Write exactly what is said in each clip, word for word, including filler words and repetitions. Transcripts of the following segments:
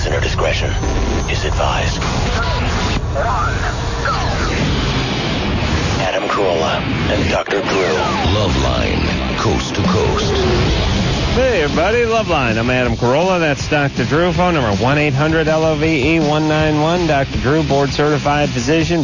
Listener discretion is advised. One, go. Adam Carolla and Doctor Drew. Loveline, coast to coast. Hey, everybody, Loveline. I'm Adam Carolla. That's Doctor Drew. Phone number one eight hundred L O V E one nine one. Doctor Drew, board-certified physician.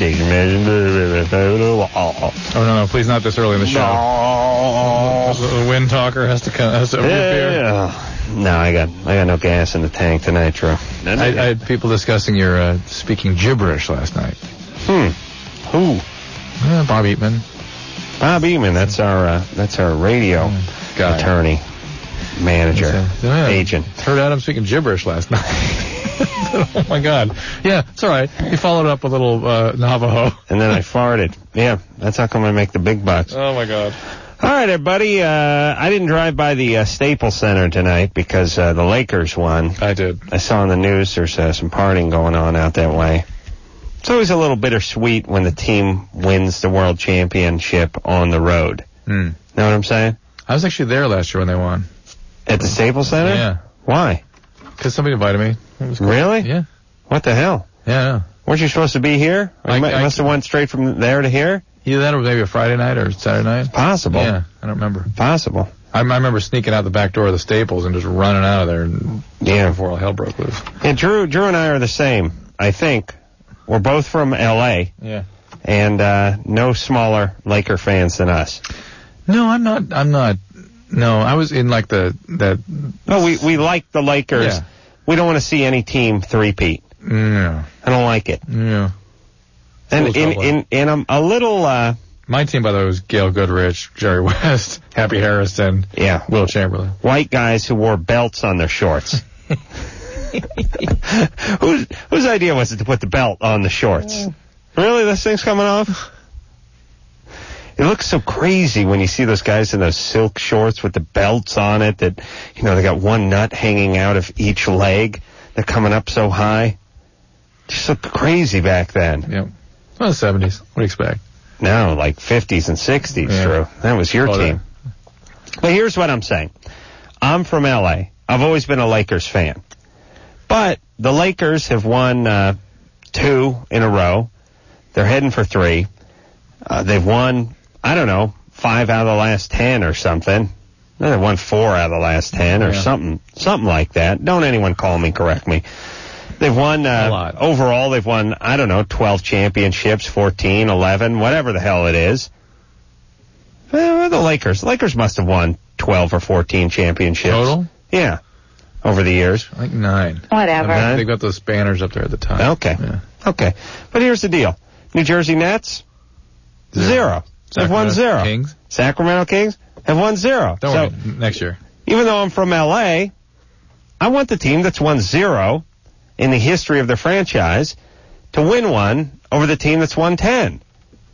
Oh, no, no, please not this early in the show. No. The wind talker has to come. Has to Yeah, yeah. No, I got I got no gas in the tank tonight, Drew. I, I had people discussing your uh, speaking gibberish last night. Hmm. Who? Uh, Bob Eatman. Bob Eatman. That's our uh, that's our radio Guy. attorney, manager, Uh, yeah. agent. Heard Adam speaking gibberish last night. Oh, my God. Yeah, it's all right. He followed up a little uh, Navajo. And then I farted. Yeah, that's how come I make the big bucks. Oh, my God. All right, everybody. Uh, I didn't drive by the uh, Staples Center tonight because uh, the Lakers won. I did. I saw in the news there's uh, some partying going on out that way. It's always a little bittersweet when the team wins the world championship on the road. Mm. Know what I'm saying? I was actually there last year when they won. At the Staples Center? Yeah. Why? Because somebody invited me. It was cool. Really? Yeah. What the hell? Yeah, yeah. Weren't you supposed to be here? Or I- you mu- I- must have went straight from there to here? Either that or maybe a Friday night or Saturday night. Possible. Yeah, I don't remember. Possible. I, I remember sneaking out the back door of the Staples and just running out of there and Yeah. before all hell broke loose. And Drew, Drew and I are the same, I think. We're both from L A Yeah. and uh, no smaller Laker fans than us. No, I'm not. I'm not. No, I was in like the that. No, we we like the Lakers. Yeah. We don't want to see any team three-peat. No. I don't like it. Yeah. And Feels in that way. in in a, a little uh, My team, by the way, was Gail Goodrich, Jerry West, Happy Harrison, yeah, Will Chamberlain. white guys who wore belts on their shorts. whose whose idea was it to put the belt on the shorts? Really, this thing's coming off? It looks so crazy when you see those guys in those silk shorts with the belts on it that, you know, they got one nut hanging out of each leg. They're coming up so high. Just looked crazy back then. Yep. Well, the seventies. What do you expect? No, like fifties and sixties, Yeah. Drew. That was your Oh, team. But here's what I'm saying. I'm from L A. I've always been a Lakers fan. But the Lakers have won uh, two in a row. They're heading for three. Uh, they've won, I don't know, five out of the last ten or something. They won four out of the last ten or Yeah. something, something like that. Don't anyone call me, correct me. They've won, uh, A lot. overall, they've won, I don't know, twelve championships, fourteen, eleven, whatever the hell it is. Well, the Lakers. The Lakers must have won twelve or fourteen championships. Total? Yeah. Over the years. I think nine. Whatever. Nine? They got those banners up there at the top. Okay. Yeah. Okay. But here's the deal. New Jersey Nets, zero. Zero. They've won Sacramento zero. Kings? Sacramento Kings have won zero. Don't so worry. Next year. even though I'm from L A, I want the team that's won zero in the history of the franchise to win one over the team that's won ten.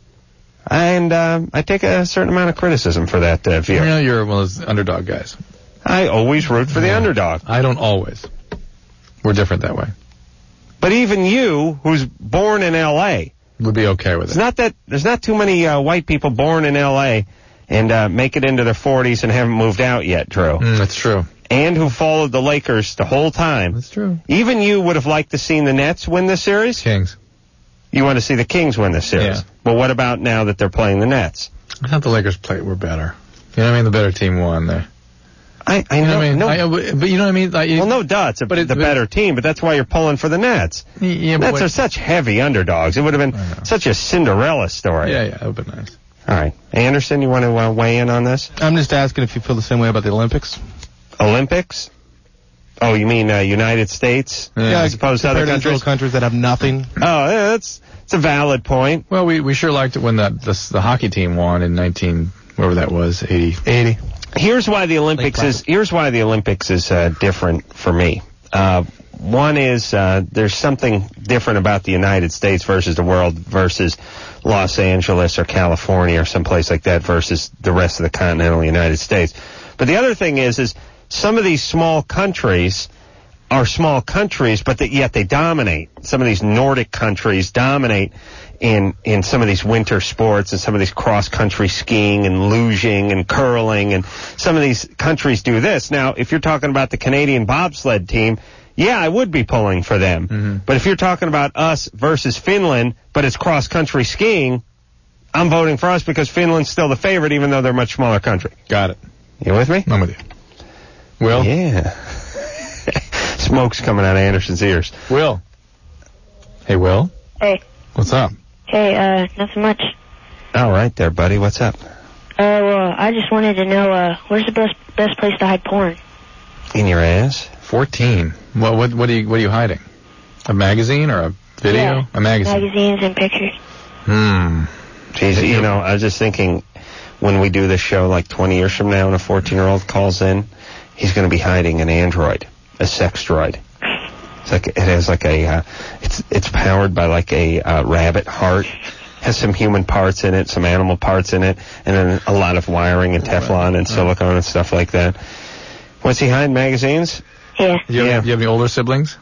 And um, I take a certain amount of criticism for that uh, view. You know, you're one of those underdog guys. I always root for the Yeah. underdog. I don't always. We're different that way. But even you, who's born in L A, Would be okay with it's it. not that there's not too many uh, white people born in L A and uh, make it into their forties and haven't moved out yet, Drew. Mm, that's true. And who followed the Lakers the whole time. That's true. Even you would have liked to seen the Nets win this series. Kings. You want to see the Kings win this series. Yeah. Well, what about now that they're playing the Nets? I thought the Lakers played were better. You know what I mean? The better team won there. I, I You know know. what I mean? no, I, but you know what I mean? Like, you, well, no duh. It's a, But it- the but- better team, but that's why you're pulling for the Nets. Yeah, but Nets what- are such heavy underdogs. It would have I been know. such a Cinderella story. Yeah, yeah, that would be nice. All right. Anderson, you want to uh, weigh in on this? I'm just asking if you feel the same way about the Olympics. Olympics? Oh, you mean uh, United States? Yeah, as opposed to other compared these little countries? countries that have nothing. Oh, yeah, that's it's a valid point. Well, we, we sure liked it when that the, the hockey team won in nineteen, whatever that was, eighty. eighty. Here's why the Olympics is here's why the Olympics is uh, different for me. Uh, one is uh, there's something different about the United States versus the world versus Los Angeles or California or someplace like that versus the rest of the continental United States. But the other thing is is some of these small countries are small countries, but that yet they dominate. Some of these Nordic countries dominate in in some of these winter sports and some of these cross-country skiing and luging and curling, and some of these countries do this. Now, if you're talking about the Canadian bobsled team, yeah, I would be pulling for them. Mm-hmm. But if you're talking about us versus Finland, but it's cross-country skiing, I'm voting for us because Finland's still the favorite, even though they're a much smaller country. Got it. You with me? I'm with you. Will? Yeah. Smoke's coming out of Anderson's ears. Will. Hey, Will. Hey. What's up? Hey, uh, nothing much. All right there, buddy. What's up? Uh, well, I just wanted to know, uh, where's the best best place to hide porn? In your ass? fourteen. What, what, what, are you, what are you hiding? A magazine or a video? Yeah, a magazine. magazines and pictures. Hmm. Jeez, you know, I was just thinking, when we do this show like twenty years from now and a fourteen-year-old calls in, he's going to be hiding an android, a sex droid. It's like, it has like a, uh, it's it's powered by like a uh, rabbit heart, has some human parts in it, some animal parts in it, and then a lot of wiring and Teflon and silicone and stuff like that. What's he hiding, magazines? Yeah. Do you, have, Yeah. do you have any older siblings?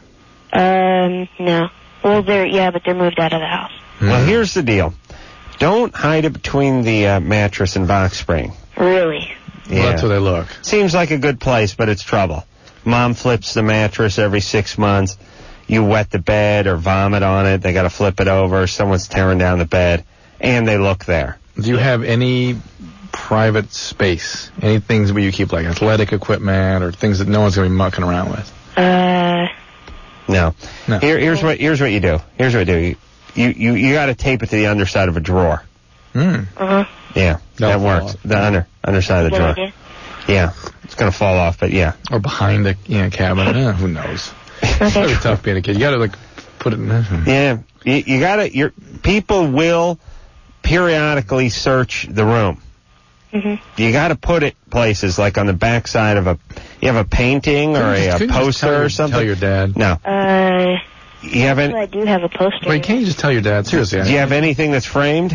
Um, no. Well, they're, yeah, but they're moved out of the house. Well, here's the deal. Don't hide it between the uh, mattress and box spring. Really? Yeah. Well, that's where they look. Seems like a good place, but it's trouble. Mom flips the mattress every six months. You wet the bed or vomit on it. They got to flip it over. Someone's tearing down the bed, and they look there. Do you have any private space? Any things where you keep like athletic equipment or things that no one's going to be mucking around with? Uh, No. No. Here, here's what here's what you do. Here's what you do. You you you, you got to tape it to the underside of a drawer. Hmm. uh-huh. Yeah, That'll that fall works. off. The under underside of the Good drawer. idea. Yeah, it's gonna fall off, but yeah. Or behind a you know, cabinet. Eh, who knows? It's Okay. really tough being a kid. You got to like put it in there. Yeah, you, you gotta. Your people will periodically search the room. Mm-hmm. You got to put it places like on the back side of a. You have a painting or a, a Couldn't you just tell poster your- or something. Tell your dad. No, Uh, you haven't. well, I do have a poster. Wait, can't you just tell your dad? Seriously. Do you have anything that's framed?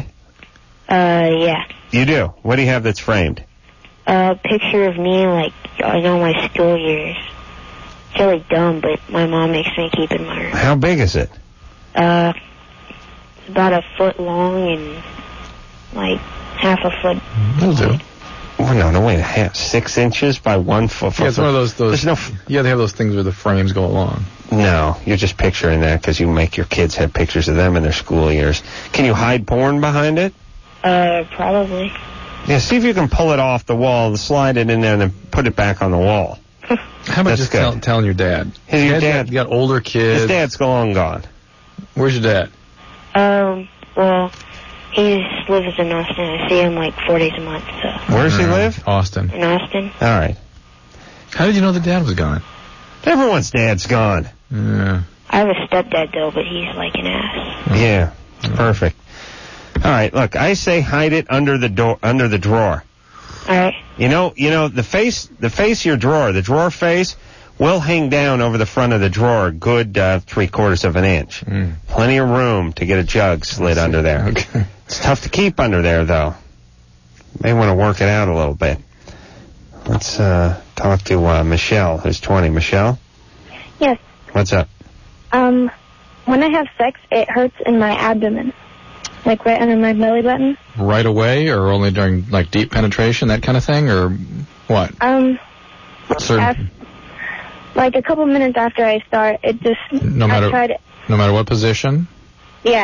Uh, yeah. You do. What do you have that's framed? A picture of me, like, in all my school years. It's really dumb, but my mom makes me keep it in my room. How big is it? Uh, it's about a foot long and, like, half a foot. That'll do. Oh no, no, wait, a half, six inches by one foot. Yeah, it's one of those. those There's no. F- yeah, they have those things where the frames go along. no, you're just picturing that because you make your kids have pictures of them in their school years. Can you hide porn behind it? Uh, probably. Yeah, see if you can pull it off the wall, slide it in there, and then put it back on the wall. How about That's just good. tell, telling your dad? Hey, your Dad's dad- got, you got older kids. His dad's long gone. Where's your dad? Um, well, he lives in Austin. I see him, like, four days a month, so. Where does he Uh, live? Austin. In Austin? All right. How did you know the dad was gone? Everyone's dad's gone. Yeah. I have a stepdad, though, but he's, like, an ass. Yeah, perfect. All right, look, I say hide it under the door, under the drawer. All right. You know, you know the face, the face of your drawer, the drawer face, will hang down over the front of the drawer, a good uh, three quarters of an inch. Mm. Plenty of room to get a jug slid under there. Okay. It's tough to keep under there, though. May want to work it out a little bit. Let's uh, talk to uh, Michelle, who's twenty. Michelle, Yes. what's up? Um, when I have sex, it hurts in my abdomen, like right under my belly button. Right away, or only during like deep penetration, that kind of thing, or what? Um, Certain, af- like a couple minutes after I start, it just. No matter- I tried. no matter what position. Yeah.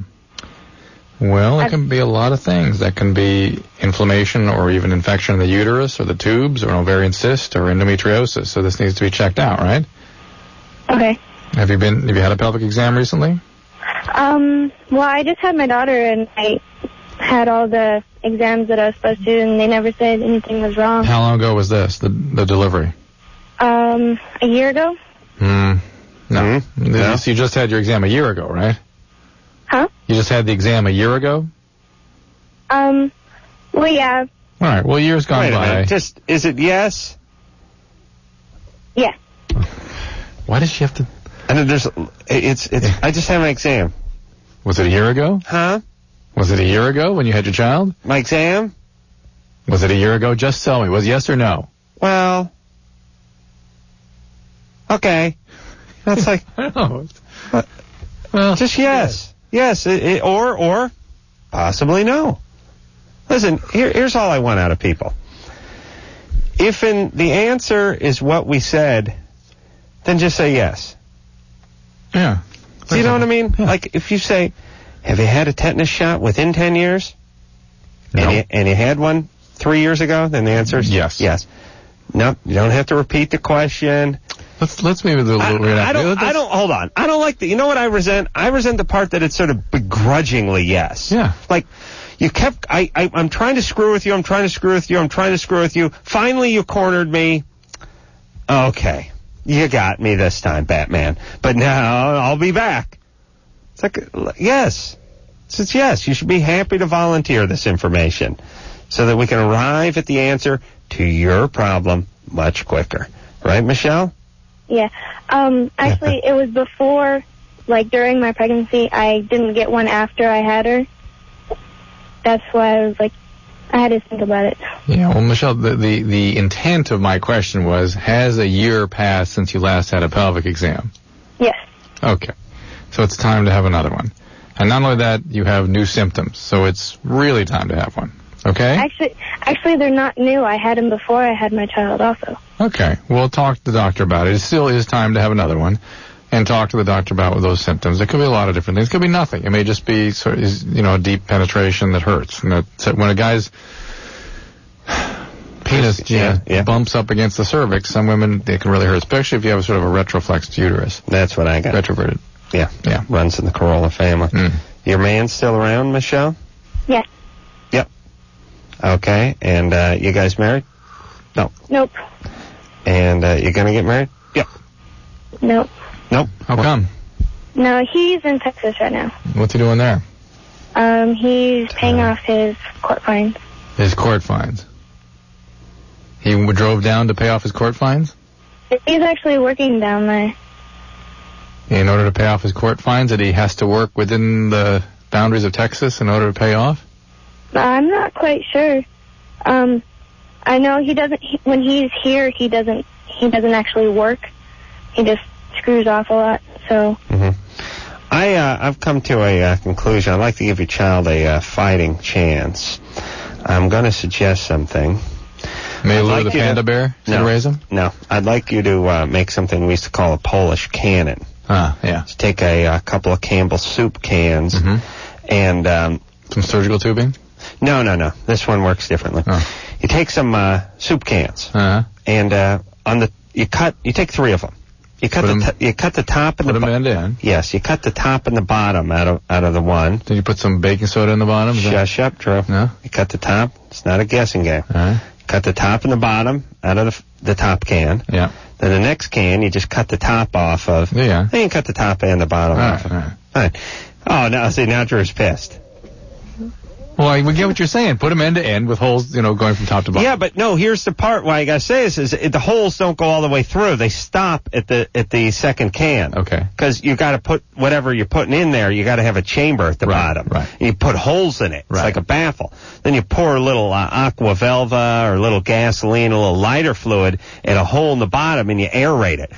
Well, it I've- can be a lot of things. That can be inflammation or even infection in the uterus or the tubes or an ovarian cyst or endometriosis. So this needs to be checked out, right? Okay. Have you been? Have you had a pelvic exam recently? Um. Well, I just had my daughter, and I had all the exams that I was supposed to, and they never said anything was wrong. How long ago was this? The the delivery? Um, a year ago. Hmm. No. Hmm? No. So you just had your exam a year ago, right? Huh? You just had the exam a year ago? Um. Well, yeah. All right. Well, years gone Wait a by. minute. Just is it yes? Yeah. Why does she have to? And then there's it's it's. I just had my exam. Was it a year ago? Huh? Was it a year ago when you had your child? My exam? Was it a year ago? Just tell me. Was it yes or no? Well. Okay. That's like I don't know. What? Well, just yes, yes, it, it, or or possibly no. Listen, here, here's all I want out of people. If in the answer is what we said, then just say yes. Yeah. Do you know what I mean? Yeah. Like, if you say, have you had a tetanus shot within ten years? No. And you, and you had one three years ago? Then the answer is yes. Yes. No, you don't have to repeat the question. Let's let's maybe do a little bit. I, I don't. I don't. Hold on. I don't like the. You know what I resent? I resent the part that it's sort of begrudgingly yes. Yeah. Like, you kept. I, I. I'm trying to screw with you. I'm trying to screw with you. I'm trying to screw with you. Finally, you cornered me. Okay, you got me this time, Batman. But now I'll be back. It's like yes. It's, it's yes. You should be happy to volunteer this information, so that we can arrive at the answer to your problem much quicker. Right, Michelle? Yeah. Um, actually, it was before, like, during my pregnancy. I didn't get one after I had her. That's why I was like, I had to think about it. Yeah, well, Michelle, the, the, the intent of my question was, has a year passed since you last had a pelvic exam? Yes. Okay. So it's time to have another one. And not only that, you have new symptoms. So it's really time to have one. Okay? Actually, actually, they're not new. I had them before I had my child also. Okay. We'll talk to the doctor about it. It still is time to have another one. And talk to the doctor about those symptoms. It could be a lot of different things. It could be nothing. It may just be, sort of, you know, a deep penetration that hurts. And that, when a guy's penis yeah, yeah. bumps up against the cervix, some women, it can really hurt, especially if you have sort of a retroflexed uterus. That's what I got. Retroverted. Yeah. Yeah. Runs in the Corolla family. Mm. Your man's still around, Michelle? Yes. Yep. Okay. And uh, you guys married? No. Nope. And uh, you're going to get married? Yep. Nope. Nope. How come? No, he's in Texas right now. What's he doing there? Um, he's paying uh, off his court fines. His court fines? He drove down to pay off his court fines? He's actually working down there. In order to pay off his court fines, that he has to work within the boundaries of Texas in order to pay off? I'm not quite sure. Um, I know he doesn't. He, when he's here, he doesn't. He doesn't actually work. He just screws off a lot. So. Mm-hmm. I uh, I've come to a uh, conclusion. I'd like to give your child a uh, fighting chance. I'm going to suggest something. May you lure like the panda to, bear to no, raise him? No. I'd like you to uh, make something we used to call a Polish cannon. Ah, yeah. Just take a, a couple of Campbell's soup cans mm-hmm. and... Um, some surgical tubing? No, no, no. This one works differently. Oh. You take some uh, soup cans uh-huh. and uh, on the you cut you take three of them. You cut put the them, t- you cut the top and put the them end in. Yes, you cut the top and the bottom out of out of the one. Then you put some baking soda in the bottom? Shush up, Drew. No? You cut the top. It's not a guessing game. Uh-huh. Cut the top and the bottom out of the, the top can. Yeah. Then the next can, you just cut the top off of. Yeah. Then you cut the top and the bottom all off. Right, all right. All right. Oh, now see, now Drew's pissed. Well, I we get what you're saying. Put them end to end with holes, you know, going from top to bottom. Yeah, but no. Here's the part why I gotta say this: is it, the holes don't go all the way through; they stop at the at the second can. Okay. Because you got to put whatever you're putting in there. You got to have a chamber at the right, bottom. Right. And you put holes in it. It's right. like a baffle. Then you pour a little uh, aqua velva or a little gasoline, a little lighter fluid, and a hole in the bottom, and you aerate it.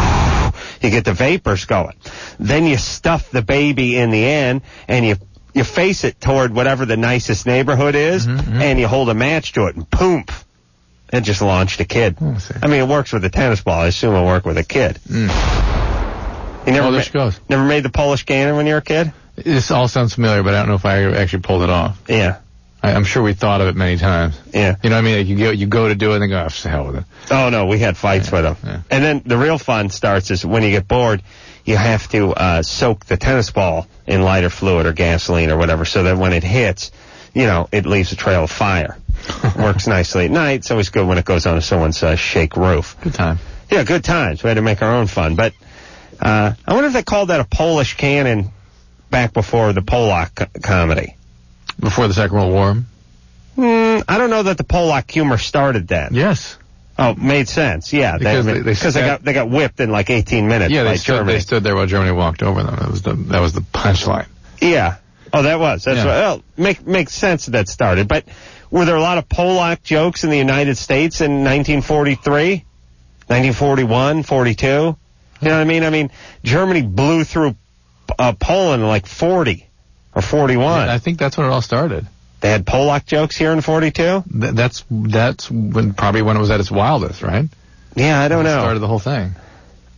You get the vapors going. Then you stuff the baby in the end, and you. You face it toward whatever the nicest neighborhood is, mm-hmm, mm-hmm. and you hold a match to it, and boom, it just launched a kid. Oh, I mean, it works with a tennis ball. I assume it'll work with a kid. Mm. You never oh, there ma- she goes. Never made the Polish cannon when you were a kid? This all sounds familiar, but I don't know if I actually pulled it off. Yeah. I, I'm sure we thought of it many times. Yeah. You know what I mean? Like you go, you go to do it, and then go, oh, to hell with it. Oh, no, we had fights yeah, with them. Yeah. And then the real fun starts is when you get bored, you have to uh, soak the tennis ball in lighter fluid or gasoline or whatever so that when it hits, you know, it leaves a trail of fire. Works nicely at night. It's always good when it goes on someone's uh, shake roof. Good time. Yeah, good times. We had to make our own fun. But uh, I wonder if they called that a Polish cannon back before the Polak co- comedy. Before the Second World War? Mm, I don't know that the Polak humor started then. Yes. Oh, made sense. Yeah, because they, they, they, because they got they got whipped in like eighteen minutes. Yeah, by they stood, Germany. they stood there while Germany walked over them. That was the that was the punchline. Yeah. Oh, that was. That's yeah. what, well, make makes sense that, that started. But were there a lot of Polak jokes in the United States in nineteen forty-three, nineteen forty-one, forty-two? You know what I mean? I mean, Germany blew through uh, Poland in like forty or forty-one. Yeah, I think that's when it all started. They had Polak jokes here in forty-two? Th- that's that's when probably when it was at its wildest, right? Yeah, I don't it know. Started the whole thing.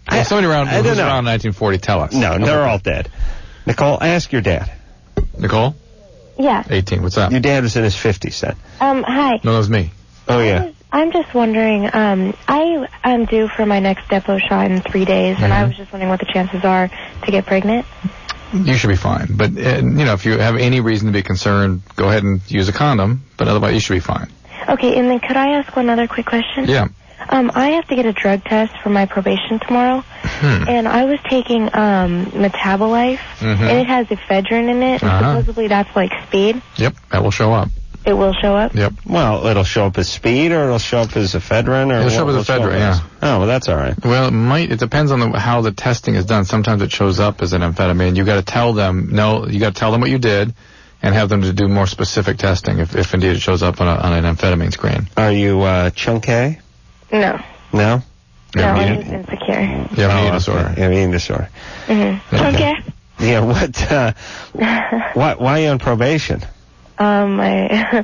Well, somebody around, I who's don't know. around nineteen forty, tell us. No, they're all dead. Nicole, ask your dad. Nicole? Yeah. eighteen, what's up? Your dad was in his fifties then. Um, hi. No, that was me. Oh, yeah. I'm just wondering, um, I am due for my next depot shot in three days, and I was just wondering what the chances are to get pregnant. You should be fine. But, uh, you know, if you have any reason to be concerned, go ahead and use a condom. But otherwise, you should be fine. Okay, and then could I ask one other quick question? Yeah. Um, I have to get a drug test for my probation tomorrow, Hmm. and I was taking um, Metabolife, Mhm. and it has ephedrine in it, and Uh-huh. supposedly that's like speed. Yep, that will show up. It will show up? Yep. Well, it'll show up as speed, or it'll show up as ephedrine, or It'll show what up as will ephedrine, as? yeah. Oh, well, that's all right. Well, it might. It depends on the, how the testing is done. Sometimes it shows up as an amphetamine. You got to tell them. No, you got to tell them what you did, and have them to do more specific testing if, if indeed it shows up on, a, on an amphetamine screen. Are you uh, chunky? No. No. You No, have an I'm eating- just insecure. you have an Oh, eating okay. disorder. You have an eating disorder. Mm-hmm. Okay. Okay. Yeah. What? Uh, why? Why are you on probation? Um, I,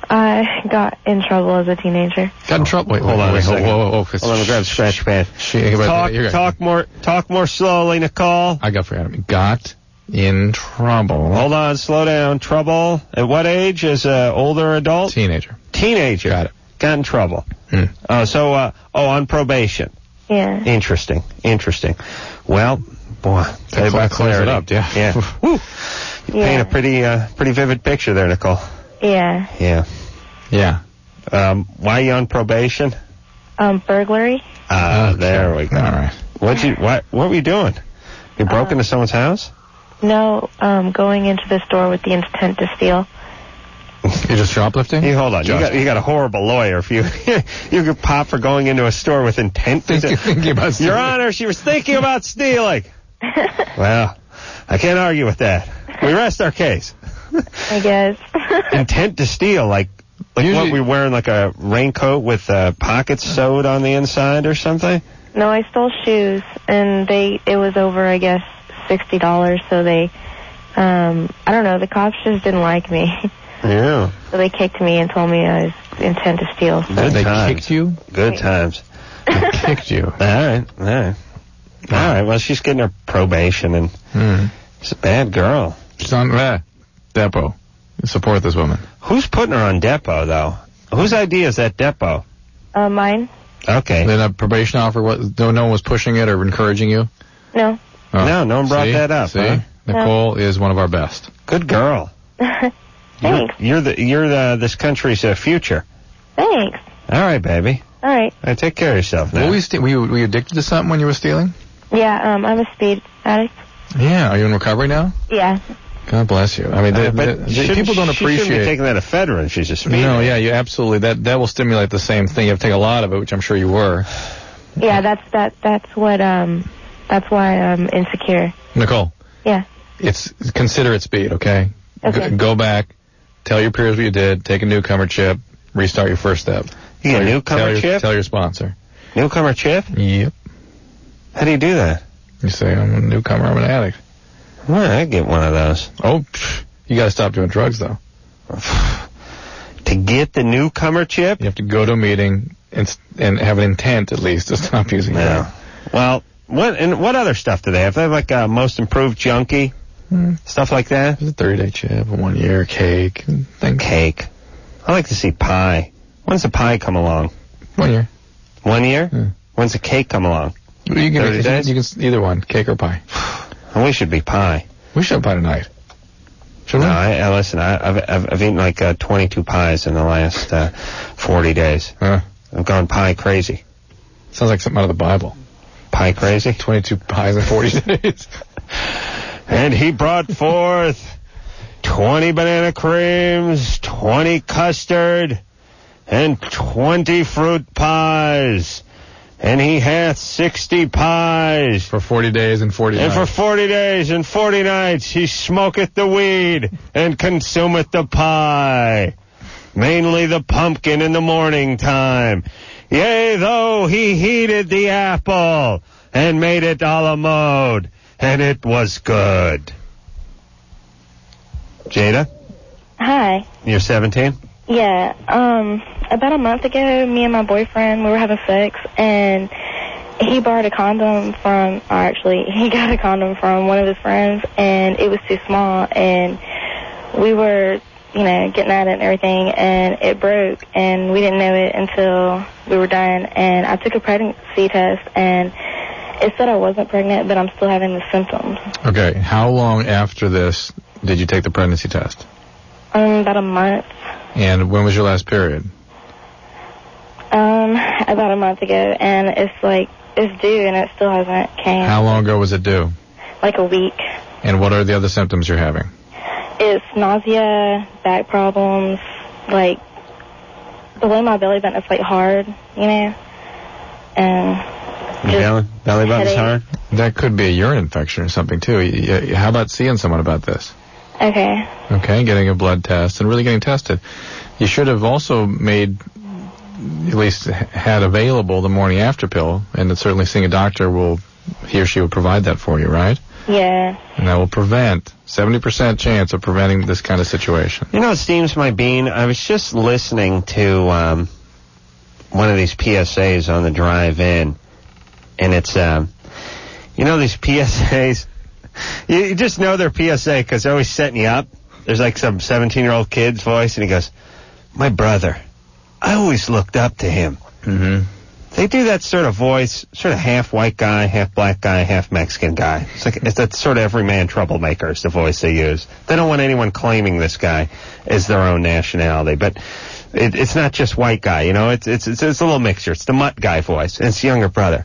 I got in trouble as a teenager. Got in trouble. Wait, Hold wait, on a wait, second. Whoa, whoa, whoa. Hold on, let me grab the scratch pad. She, Talk, you're- talk more, talk more slowly, Nicole. I got forgot. Got in trouble. Hold on, slow down. Trouble. At what age? As an older adult? Teenager. Teenager. Got it. Got in trouble. Hmm. Oh, so, uh, oh, on probation. Yeah. Interesting. Interesting. Well, boy, tell you about clears it clarity. up, yeah. Yeah. Woo. You Yeah. paint a pretty, uh, pretty vivid picture there, Nicole. Yeah. Yeah. Yeah. Um, why are you on probation? Um, burglary? Ah, Okay. there we go. All right. What'd you, what, what were you doing? You broke Uh, into someone's house? No, um, going into the store with the intent to steal. You're just shoplifting? You hold on. You Just- got, you got a horrible lawyer. If you, you could pop for going into a store with intent to Thinking, thinking about Your stealing. Honor, she was thinking about stealing. Well, I can't argue with that. We rest our case. I guess. Intent to steal, like, like Usually- what, we wearing like a raincoat with uh, pockets sewed on the inside or something? No, I stole shoes, and they it was over, I guess, sixty dollars. So they, um, I don't know, the cops just didn't like me, Yeah. so they kicked me and told me I was intent to steal. So. Good They times. kicked you? Good times. They kicked you. All right, all right. All right, well, she's getting her probation, and Hmm. she's a bad girl. She's on eh, Depot. Support this woman. Who's putting her on Depot, though? Whose idea is that Depot? Uh, mine? Okay. Then a probation offer, what, no, no one was pushing it or encouraging you? No. Oh. No, no one brought See? that up, See? huh? Nicole is one of our best. Good girl. You're, Thanks. you're the you're the this country's uh, future. Thanks. All right, baby. All right. All right, take care of yourself now. Were, we st- were, you, were you addicted to something when you were stealing? Yeah, um, I'm a speed addict. Yeah. Are you in recovery now? Yeah. God bless you. I mean, Uh, the, but the- the shouldn't- people don't she shouldn't be appreciate. taking that ephedrine. She's a speed. No, addict. yeah, you absolutely. That that will stimulate the same thing. You have to take a lot of it, which I'm sure you were. Yeah, that's that. That's what. Um, that's why I'm insecure. Nicole, Yeah. it's consider it speed, okay? Okay. G- go back, tell your peers what you did, take a newcomer chip, restart your first step. You get Tell a your- newcomer tell your, chip? Tell your sponsor. Newcomer chip? Yep. How do you do that? You say, I'm a newcomer, I'm an addict. Well, I get one of those. Oh, pff, you got to stop doing drugs, though. To get the newcomer chip? You have to go to a meeting and s- and have an intent, at least, to stop using No. drugs. Well, what and what other stuff do they have? They have like a most improved junkie, Hmm. stuff like that. There's a thirty-day chip, a one-year cake, and things. Cake. I like to see pie. When's the pie come along? One year. One year? Hmm. When's the cake come along? You can, thirty you, days? you can s- either one, cake or pie. And we should be pie. We should have pie tonight. Should No, we? I, I listen. I, I've, I've I've eaten like uh, twenty-two pies in the last uh, forty days. Huh? I've gone pie crazy. Sounds like something out of the Bible. Pie crazy. twenty-two pies in forty days. And he brought forth twenty banana creams, twenty custard, and twenty fruit pies. And he hath sixty pies. For forty days and forty And for nights. forty days and forty nights he smoketh the weed and consumeth the pie, mainly the pumpkin in the morning time. Yea, though he heated the apple and made it a la mode, and it was good. Jada, Hi. you're seventeen? Yeah. Um, about a month ago, me and my boyfriend, we were having sex, and he borrowed a condom from, or actually, he got a condom from one of his friends, and it was too small, and we were, you know, getting at it and everything, and it broke, and we didn't know it until we were done, and I took a pregnancy test, and it said I wasn't pregnant, but I'm still having the symptoms. Okay, how long after this did you take the pregnancy test? Um, about a month. And when was your last period? Um, about a month ago, and it's like, it's due, and it still hasn't came. How long ago was it due? Like a week. And what are the other symptoms you're having? It's nausea, back problems, like, below my belly button, it's like hard, you know, and Your belly, belly button's hard? That could be a urine infection or something, too. Y- y- How about seeing someone about this? Okay. Okay, getting a blood test and really getting tested. You should have also made, at least had available the morning after pill, and certainly seeing a doctor will, he or she will provide that for you, right? Yeah. And that will prevent, seventy percent chance of preventing this kind of situation. You know what steams my bean? I was just listening to um, one of these P S As on the drive in, and it's, um, you know these P S As, you, you just know they're P S A because they're always setting you up. There's like some seventeen-year-old kid's voice, and he goes, my brother, I always looked up to him. Mm-hmm. They do that sort of voice, sort of half white guy, half black guy, half Mexican guy. It's like it's that sort of everyman troublemaker is the voice they use. They don't want anyone claiming this guy as their own nationality, but it, it's not just white guy, you know. It's, it's it's it's a little mixture. It's the mutt guy voice, and it's younger brother.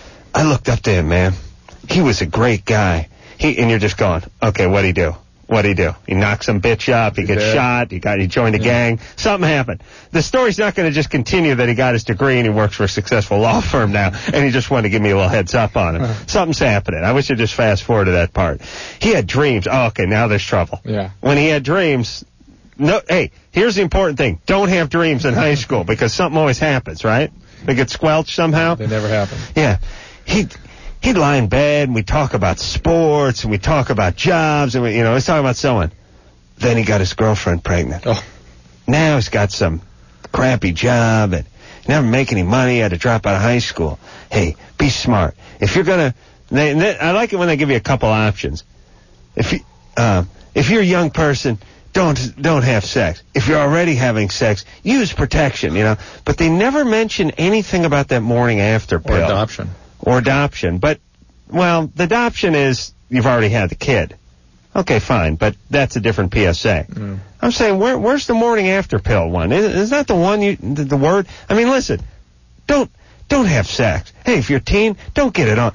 I looked up to him, man. He was a great guy. He and you're just going, okay, what'd he do? What'd he do? He knocked some bitch up. He, he gets did. shot. He got. He joined a yeah. gang. Something happened. The story's not going to just continue that he got his degree and he works for a successful law firm now, and he just wanted to give me a little heads up on him. Uh-huh. Something's happening. I wish I'd just fast forward to that part. He had dreams. Oh, okay, now there's trouble. Yeah. When he had dreams, no. Hey, here's the important thing: don't have dreams in high school because something always happens, right? They get squelched somehow. They never happen. Yeah. He. He'd lie in bed, and we'd talk about sports, and we'd talk about jobs, and we, you know, he's talking about someone. Then he got his girlfriend pregnant. Oh. Now he's got some crappy job, and he never make any money, he had to drop out of high school. Hey, be smart. If you're gonna, they, they, I like it when they give you a couple options. If you, uh, if you're a young person, don't don't have sex. If you're already having sex, use protection, you know. But they never mention anything about that morning after pill. Or adoption. Or adoption. But, well, the adoption is you've already had the kid. Okay, fine, but that's a different P S A. Mm. I'm saying, where, where's the morning after pill one? Is, is that the one you, the, the word? I mean, listen, don't, don't have sex. Hey, if you're a teen, don't get it on.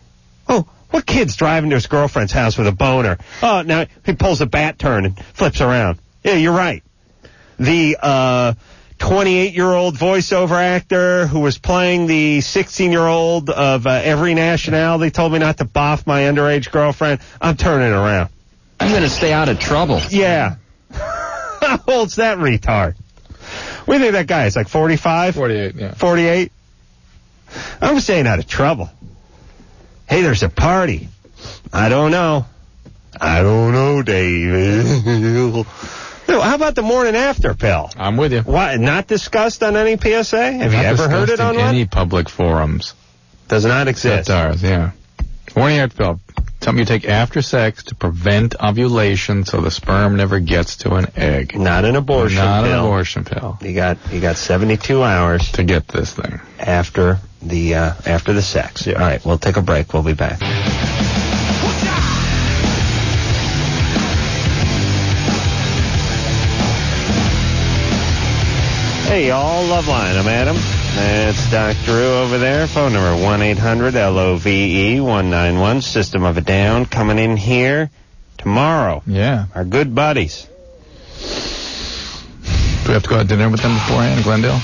Oh, what kid's driving to his girlfriend's house with a boner? Oh, now he pulls a bat turn and flips around. Yeah, you're right. The, uh, twenty-eight-year-old voiceover actor who was playing the sixteen-year-old of uh, every nationality told me not to boff my underage girlfriend. I'm turning around. I'm going to stay out of trouble. Yeah. How old's that retard? What do you think that guy is, like forty-five? forty-eight, yeah. forty-eight? I'm staying out of trouble. Hey, there's a party. I don't know. I don't know, David. How about the morning after pill? I'm with you. What? Not discussed on any P S A? Have not you ever heard it on in one? Any public forums. Does not exist. That's ours, yeah. Morning after pill. Something you take after sex to prevent ovulation so the sperm never gets to an egg. Not an abortion not pill. Not an abortion pill. You got you got seventy-two hours to get this thing after the uh, after the sex. Yeah. All right, we'll take a break. We'll be back. Hey, y'all, Loveline. I'm Adam. It's Doctor Drew over there. Phone number one eight hundred L O V E one nine one. System of a Down coming in here tomorrow. Yeah. Our good buddies. Do we have to go out to dinner with them beforehand, Glendale?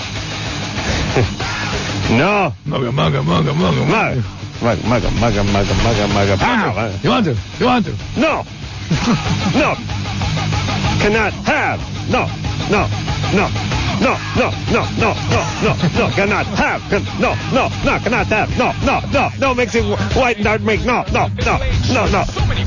No. Mugga, mugga, mugga, mugga, mugga. Mugga, mugga, mugga, mugga, mugga, mugga. Pow. You want to? You want to? No. No. Cannot have. No. No. No. No, no, no, no, no, no, no, cannot have, can, no, no, no, cannot have, no, no, no, no, mixing white and dark make, no, no, no, no, no.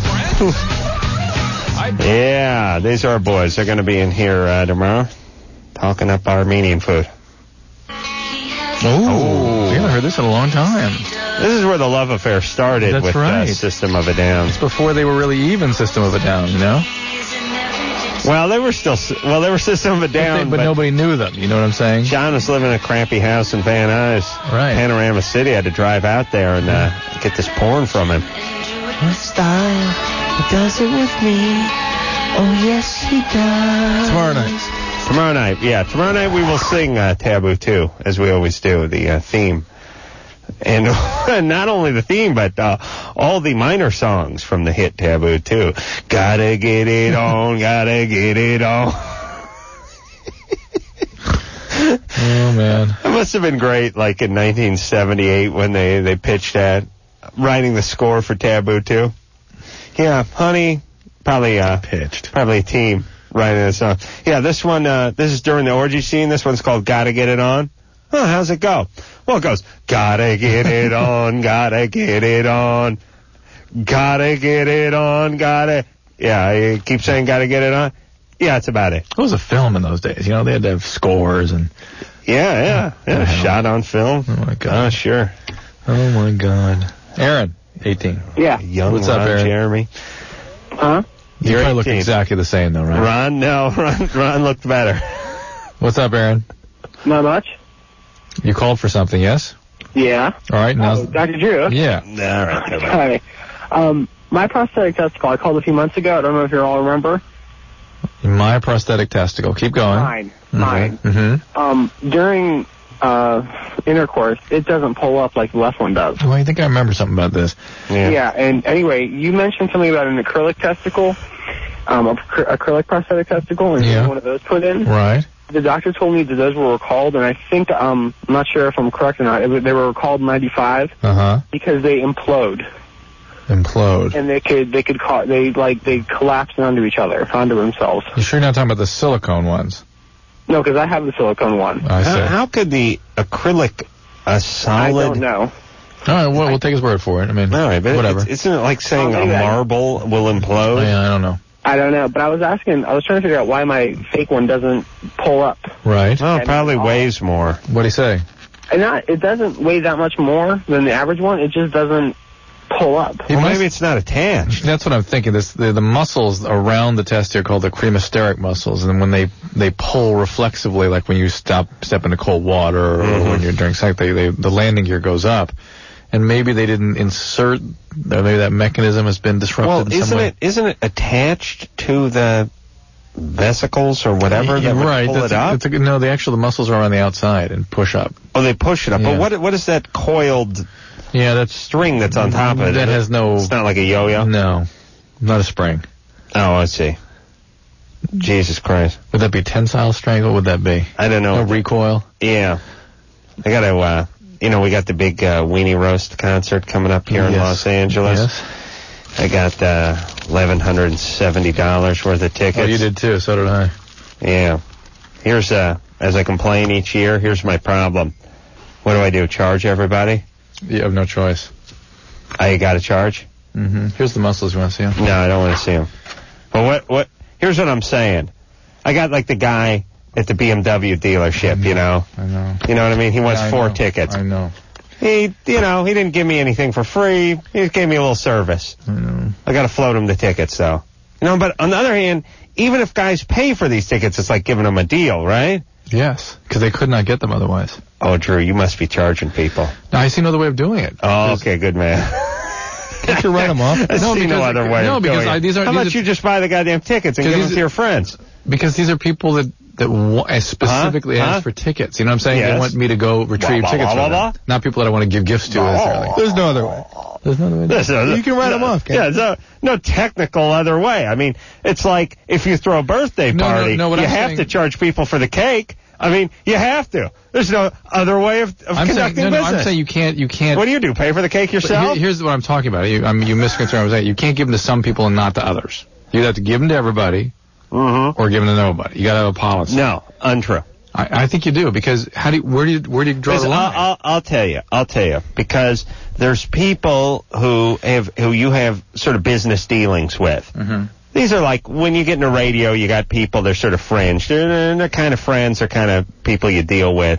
Yeah, these are our boys. They're going to be in here uh, tomorrow, talking up Armenian food. Oh, we haven't heard this in a long time. This is where the love affair started. That's with right. uh, System of a Down. It's before they were really even System of a Down, you know? Well, they were still, well, they were System of a Down, but, they, but, but nobody knew them, you know what I'm saying? John was living in a crampy house in Van Nuys. Right. Panorama City. I had to drive out there and uh, get this porn from him. What style? He does it with me. Oh, yes, he does. Tomorrow night. Tomorrow night, yeah. Tomorrow night we will sing uh, Taboo two, as we always do, the uh, theme. And not only the theme, but uh, all the minor songs from the hit Taboo two. Gotta get it on, gotta get it on. Oh, man. It must have been great, like in nineteen seventy-eight when they, they pitched that, writing the score for Taboo two. Yeah, honey, probably uh, pitched. Probably a team writing this song. Yeah, this one, uh, this is during the orgy scene. This one's called Gotta Get It On. Huh, how's it go? Well, it goes, gotta get it on, gotta get it on, gotta get it on, gotta... Yeah, you keep saying gotta get it on. Yeah, that's about it. It was a film in those days. You know, they had to have scores and... Yeah, yeah, yeah. Shot on film. Oh, my God. Oh, sure. Oh, my God. Aaron, eighteen. Yeah. Young What's Ron up, Aaron? Jeremy. Huh? You You're probably look eighteen. exactly the same, though, right? Ron, no, Ron, Ron looked better. What's up, Aaron? Not much. You called for something, yes? Yeah. All right, now... Oh, Doctor Drew? Yeah. All right. Hi. Um, my prosthetic testicle, I called a few months ago. I don't know if you all remember. My prosthetic testicle. Keep going. Mine. Mine. Mm-hmm. Um, during uh, intercourse, it doesn't pull up like the left one does. Well, I think I remember something about this. Yeah. Yeah, and anyway, you mentioned something about an acrylic testicle, um, a acry- acrylic prosthetic testicle, and Yeah. getting one of those put in. Right. The doctor told me that those were recalled, and I think, um, I'm not sure if I'm correct or not, it, was- they were recalled in ninety-five Uh-huh. because they implode. Implode. And they could, they could, ca- they, like, they collapse onto each other, onto themselves. You sure you're not talking about the silicone ones? No, because I have the silicone one. I see. How, how could the acrylic, a I solid... don't know. All right, well, we'll take his word for it. I mean, All right, but whatever. it's- isn't it like saying Oh, a maybe I- marble will implode? Oh, yeah, I don't know. I don't know, but I was asking, I was trying to figure out why my fake one doesn't pull up. Right. Well, it probably weighs more. What'd he say? And not, it doesn't weigh that much more than the average one. It just doesn't pull up. He Well, must- maybe it's not attached. That's what I'm thinking. This the, the muscles around the test are called the cremasteric muscles, and when they they pull reflexively, like when you stop step into cold water or Mhm. when you're during sex, they, they the landing gear goes up, and maybe they didn't insert, or maybe that mechanism has been disrupted Well, in some isn't way. it isn't it attached to the vesicles or whatever that would right? pull That's it a- up? that's a- no, the actual the muscles are on the outside and push up. Oh, they push it up. Yeah. But what what is that coiled Yeah, that's string that's on top of it? that has no. It's not like a yo-yo? No, not a spring. Oh, I see. Jesus Christ. Would that be tensile strength? What would that be? I don't know. No recoil. Yeah. I got to, uh, you know, we got the big uh, Weenie Roast concert coming up here in Yes. Los Angeles. Yes. I got uh, eleven hundred seventy dollars worth of tickets. Oh, you did too. So did I. Yeah. Here's, uh, as I complain each year, here's my problem. What do I do? Charge everybody? You have no choice. I got to charge? Mm-hmm. Here's the muscles. You want to see them? No, I don't want to see them. But what, what, here's what I'm saying. I got like the guy at the B M W dealership, you know. I know. You know what I mean? He wants Yeah, I four know. tickets. I know. He, you know, he didn't give me anything for free. He just gave me a little service. I know. I got to float him the tickets, though. You know, but on the other hand, even if guys pay for these tickets, it's like giving them a deal, right? Yes, because they could not get them otherwise. Oh, Drew, you must be charging people. No, I see no other way of doing it. Oh, okay, good man. Don't you write them off? I No, see no because- other way no, of because doing I- it. these aren't- How these about are- you just buy the goddamn tickets and 'Cause give them these to are- your friends? Because these are people that that wa- specifically Huh? ask Huh? for tickets. You know what I'm saying? Yes. They want me to go retrieve Blah, blah, tickets blah, for blah, them. Not people that I want to give gifts to. necessarily. There's no other way. There's no other way. to do it. There's no- You can write 'em off, Yeah, can't you? no, no technical other way. I mean, it's like if you throw a birthday No, no, party, no, what you I'm have saying- to charge people for the cake. I mean, you have to. There's no other way of, of I'm saying, conducting no, no, business. I'm saying you can't. You can't. What do you do? Pay for the cake But yourself? here- here's what I'm talking about. You, I mean, you misconstrued what I'm saying. You can't give them to some people and not to others. You have to give them to everybody mm-hmm. or give them to nobody. You got to have a policy. No, untrue. I, I think you do because how do you, where do you where do you draw Listen, the line? I'll, I'll, I'll tell you. I'll tell you because there's people who have who you have sort of business dealings with. Mm-hmm. These are like when you get into radio, you got people. They're sort of fringe. They're, they're kind of friends. They're kind of people you deal with.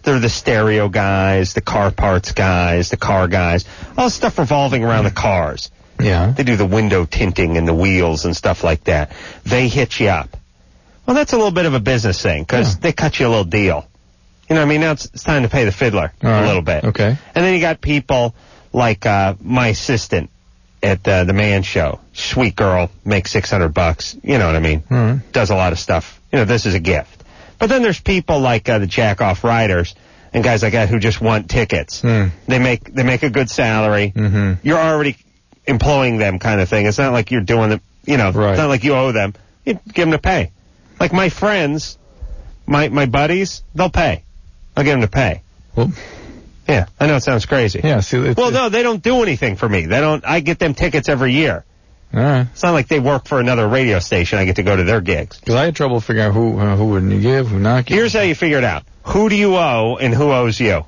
They're the stereo guys, the car parts guys, the car guys, all the stuff revolving around the cars. Yeah. They do the window tinting and the wheels and stuff like that. They hit you up. Well, that's a little bit of a business thing because Yeah. they cut you a little deal. You know what I mean? Now it's, it's time to pay the fiddler All a right. little bit. Okay. And then you got people like uh, my assistant at uh, the Man Show. Sweet girl, makes six hundred bucks. You know what I mean? All right. Does a lot of stuff. You know, this is a gift. But then there's people like uh, the jack-off riders and guys like that who just want tickets. Mm. They make they make a good salary. Mm-hmm. You're already employing them kind of thing. It's not like you're doing the, you know, Right. it's not like you owe them. You give them to pay. Like my friends, my my buddies, they'll pay. I'll give them to pay. Well, Yeah, I know it sounds crazy. yeah. See, it's, Well, no, they don't do anything for me. They don't. I get them tickets every year. All right. It's not like they work for another radio station. I get to go to their gigs. Because I had trouble figuring out who uh, who would you give, who not give. Here's how you figure it out. Who do you owe and who owes you?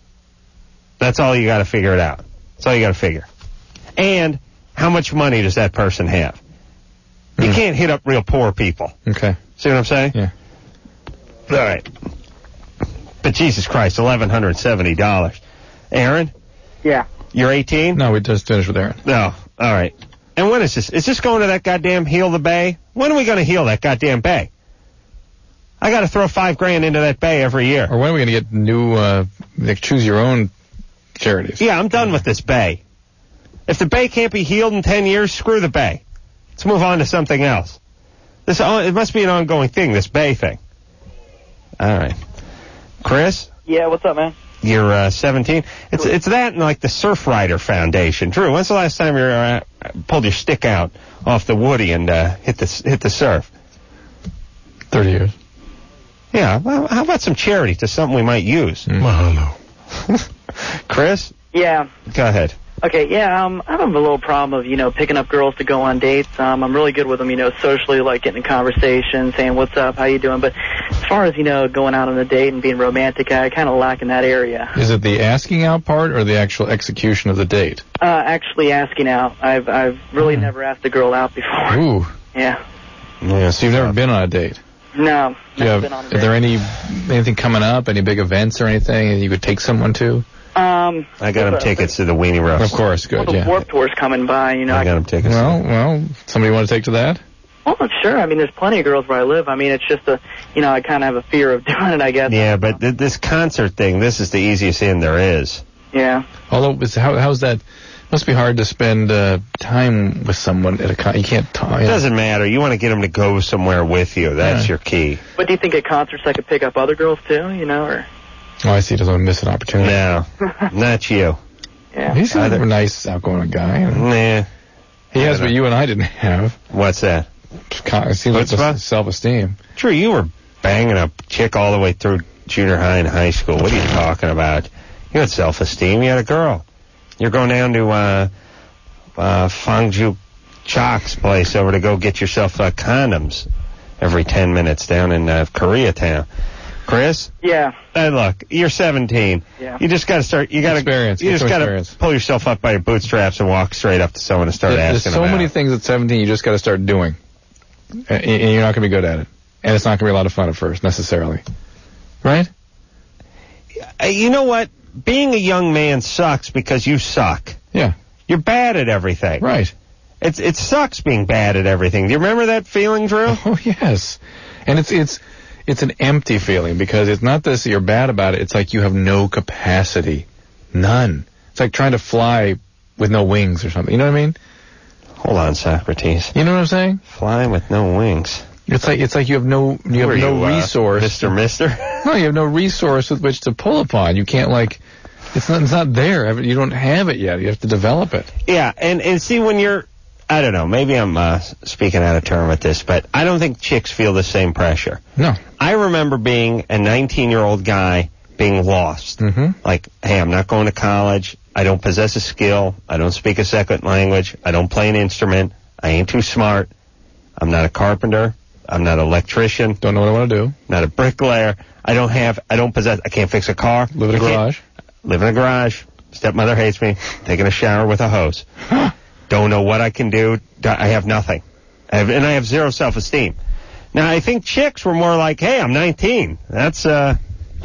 That's all you got to figure it out. That's all you got to figure. And how much money does that person have? You Mm. can't hit up real poor people. Okay. See what I'm saying? Yeah. All right. But Jesus Christ, eleven seventy dollars. Aaron, Yeah. you're eighteen? No, we just finished with Aaron. No. All right. And when is this? Is this going to that goddamn Heal the Bay? When are we going to heal that goddamn bay? I got to throw five grand into that bay every year. Or when are we going to get new, uh, like, choose your own charities? Yeah, I'm done with this bay. If the bay can't be healed in ten years, screw the bay. Let's move on to something else. This it must be an ongoing thing, this bay thing. All right. Chris, Yeah, what's up, man? you're uh, seventeen. It's it's that and like the Surf Rider Foundation. Drew, when's the last time you uh, pulled your stick out off the woody and uh, hit the hit the surf? Thirty years. Yeah. Well, how about some charity to something we might use? Mahalo. Chris, Yeah. go ahead. Okay, yeah, um, I have a little problem of, you know, picking up girls to go on dates. Um, I'm really good with them, you know, socially, like getting in conversation, saying, what's up, how you doing? But as far as, you know, going out on a date and being romantic, I kind of lack in that area. Is it the asking out part or the actual execution of the date? Uh, actually asking out. I've I've really Mm. never asked a girl out before. Ooh. Yeah. Yeah, So you've never been on a date? No, Do you never have, been on a are date. there any anything coming up, any big events or anything you could take someone to? Um, I got him well, tickets to the Weenie Roast. Of course, Well, good, the yeah. Warped Tour's coming by, you know. I got him tickets. Well, well, somebody want to take to that? Well, sure. I mean, there's plenty of girls where I live. I mean, it's just a, you know, I kind of have a fear of doing it, I guess. Yeah, but th- this concert thing, this is the easiest in there is. Yeah. Although, it's, how, how's that? Must be hard to spend uh, time with someone at a con. You can't talk. It doesn't matter. You want to get them to go somewhere with you. That's Yeah. your key. But do you think at concerts I could pick up other girls too, you know, or? Oh, I see. Doesn't want to miss an opportunity. No, not you. Yeah. He's kind of Either- a nice, outgoing guy. Nah. He has I what don't- you and I didn't have. What's that? It seems like Chutzpah? just self-esteem. Drew, you were banging a chick all the way through junior high and high school. What are you talking about? You had self-esteem. You had a girl. You're going down to uh, uh, Fangju Chok's place over to go get yourself uh, condoms every ten minutes down in uh, Koreatown. Chris? Yeah. Hey, look, you're seventeen. Yeah. You just got to start. You got to. Experience. You Get just some got to experience. pull yourself up by your bootstraps and walk straight up to someone and start There- There's asking so them many out. things at seventeen you just got to start doing. And and you're not going to be good at it. And it's not going to be a lot of fun at first, necessarily. Right? Uh, You know what? Being a young man sucks because you suck. Yeah. You're bad at everything. Right. It's it sucks being bad at everything. Do you remember that feeling, Drew? Oh, yes. And it's it's it's an empty feeling because it's not this that you're bad about it. It's like you have no capacity. None. It's like trying to fly with no wings or something. You know what I mean? Hold on, Socrates. You know what I'm saying? Flying with no wings. It's like it's like you have no you Who have are no you, uh, resource. Mister Mister? No, you have no resource with which to pull upon. You can't like it's not it's not there. You don't have it yet. You have to develop it. Yeah, and, and see, when you're, I don't know, maybe I'm uh, speaking out of turn with this, but I don't think chicks feel the same pressure. No. I remember being a nineteen-year-old guy being lost. Mm-hmm. Like, hey, I'm not going to college. I don't possess a skill. I don't speak a second language. I don't play an instrument. I ain't too smart. I'm not a carpenter. I'm not an electrician. Don't know what I want to do. Not a bricklayer. I don't have, I don't possess, I can't fix a car. Live in a I can't- garage. Live in a garage. Stepmother hates me. Taking a shower with a hose. Don't know what I can do. I have nothing. I have, and I have zero self-esteem. Now, I think chicks were more like, hey, I'm nineteen. That's, uh,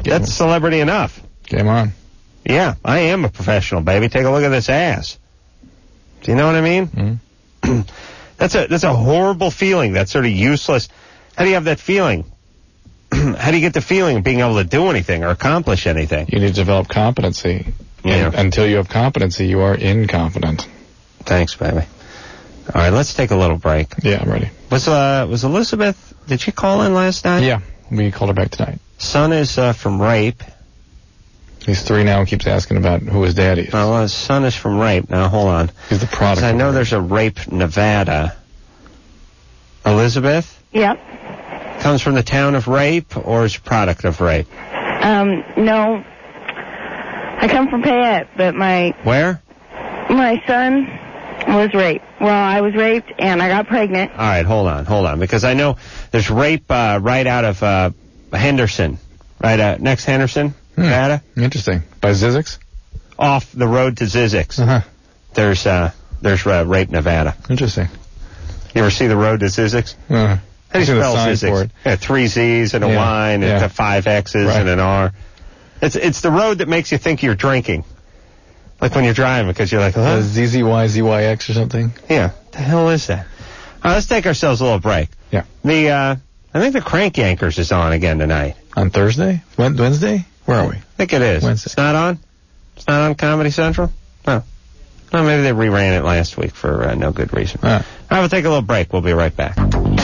That's celebrity enough. Game on. Yeah, I am a professional, baby. Take a look at this ass. Do you know what I mean? Mm-hmm. That's a that's a horrible feeling. That's sort of useless. How do you have that feeling? How do you get the feeling of being able to do anything or accomplish anything? You need to develop competency. Yeah. And until you have competency, you are incompetent. Thanks, baby. All right, let's take a little break. Yeah, I'm ready. Was uh was Elizabeth? Did she call in last night? Yeah, we called her back tonight. Son is uh, from rape. He's three now and keeps asking about who his daddy is. Well, his son is from rape. Now, hold on. He's the product. I know of there's a Rape, Nevada. Elizabeth? Yep. Comes from the town of Rape, or is a product of rape? Um, no. I come from Payette, but my Where? my son was raped. Well, I was raped, and I got pregnant. All right, hold on, hold on, because I know there's rape uh, right out of uh, Henderson, right uh, next Henderson, Hmm. Nevada. Interesting. By Zizix? Off the road to Zizix. Uh-huh. There's uh, there's uh, Rape, Nevada. Interesting. You ever see the road to Zizix? Uh-huh. How do you Seen the spell sign for Zizix? it. Yeah, three Z's and a Yeah, Y and yeah. a five X's Right. and an R. It's it's the road that makes you think you're drinking, like when you're driving, because you're like, huh? Uh, Z Z Y Z Y X or something? Yeah. The hell is that? All right, let's take ourselves a little break. Yeah. The uh, I think the Crank Yankers is on again tonight. On Thursday? Wed- Wednesday? Where are we? I think it is. Wednesday. It's not on? It's not on Comedy Central? No. No, maybe they reran it last week for uh, no good reason. Uh. All right, we'll take a little break. We'll be right back.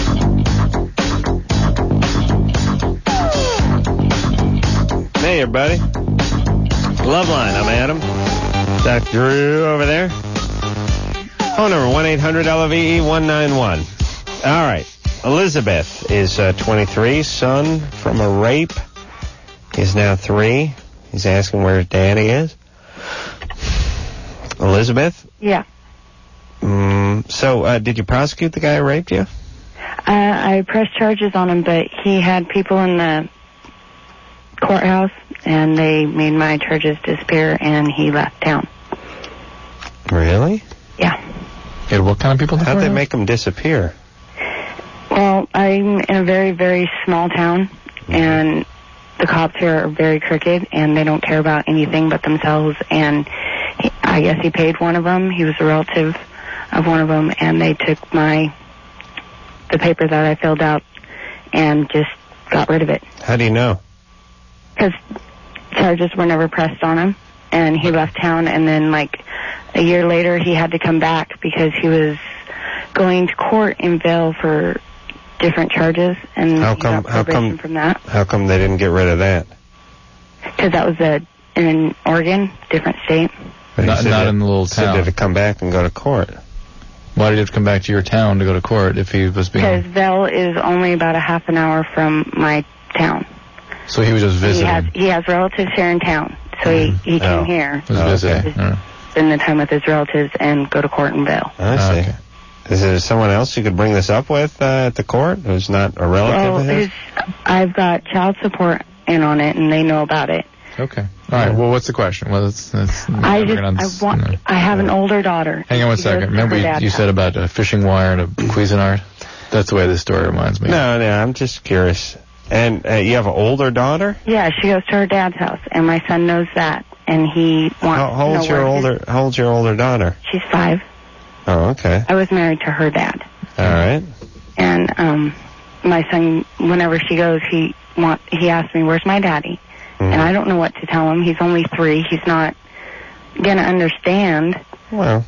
Hey, everybody. Loveline, I'm Adam. Doctor Drew over there. Phone number one eight hundred L V E one nine one. All right. Elizabeth is uh, twenty-three, son from a rape. He's now three. He's asking where his daddy is. Elizabeth? Yeah. Mm, so, uh, did you prosecute the guy who raped you? Uh, I pressed charges on him, but he had people in the courthouse, and they made my charges disappear, and he left town. Really? Yeah. Hey, what kind of people? How'd they make him disappear? Well, I'm in a very, very small town, Mm-hmm. and the cops here are very crooked, and they don't care about anything but themselves, and he, I guess he paid one of them. He was a relative of one of them, and they took my, the paper that I filled out and just got rid of it. How do you know? Because charges were never pressed on him, and he left town, and then, like, a year later he had to come back because he was going to court in Vail for different charges, and How he come? got How probation come? from that. How come they didn't get rid of that? Because that was a, in Oregon, different state. But he Not, said not that- in the little said town. that to come back and go to court. Why did he have to come back to your town to go to court if he was Because being... Vail is only about a half an hour from my town. So he was just He visiting. has he has relatives here in town, so he, he came Oh. here, was Oh, visiting. okay. All right. spend the time with his relatives, and go to court in Vail. I Oh, see. okay. Is there someone else you could bring this up with uh, at the court who's not a relative Well, of his? his, I've got child support in on it, and they know about it. Okay. All right. Well, what's the question? Well, it's, it's, I we're just, gonna- I want, no. I have an older daughter. Hang on one She second. goes to Remember her you, dad's you said house. about a fishing wire and a Cuisinart? That's the way this story reminds me. No, no, I'm just curious. And uh, you have an older daughter? Yeah, she goes to her dad's house, and my son knows that, and he wants How, how to old's know your where his- older? How old's your older daughter? She's five. Oh, okay. I was married to her dad, All right. and um, my son, whenever she goes, he want he asks me, "Where's my daddy?" Mhm. And I don't know what to tell him. He's only three. He's not gonna understand. Well,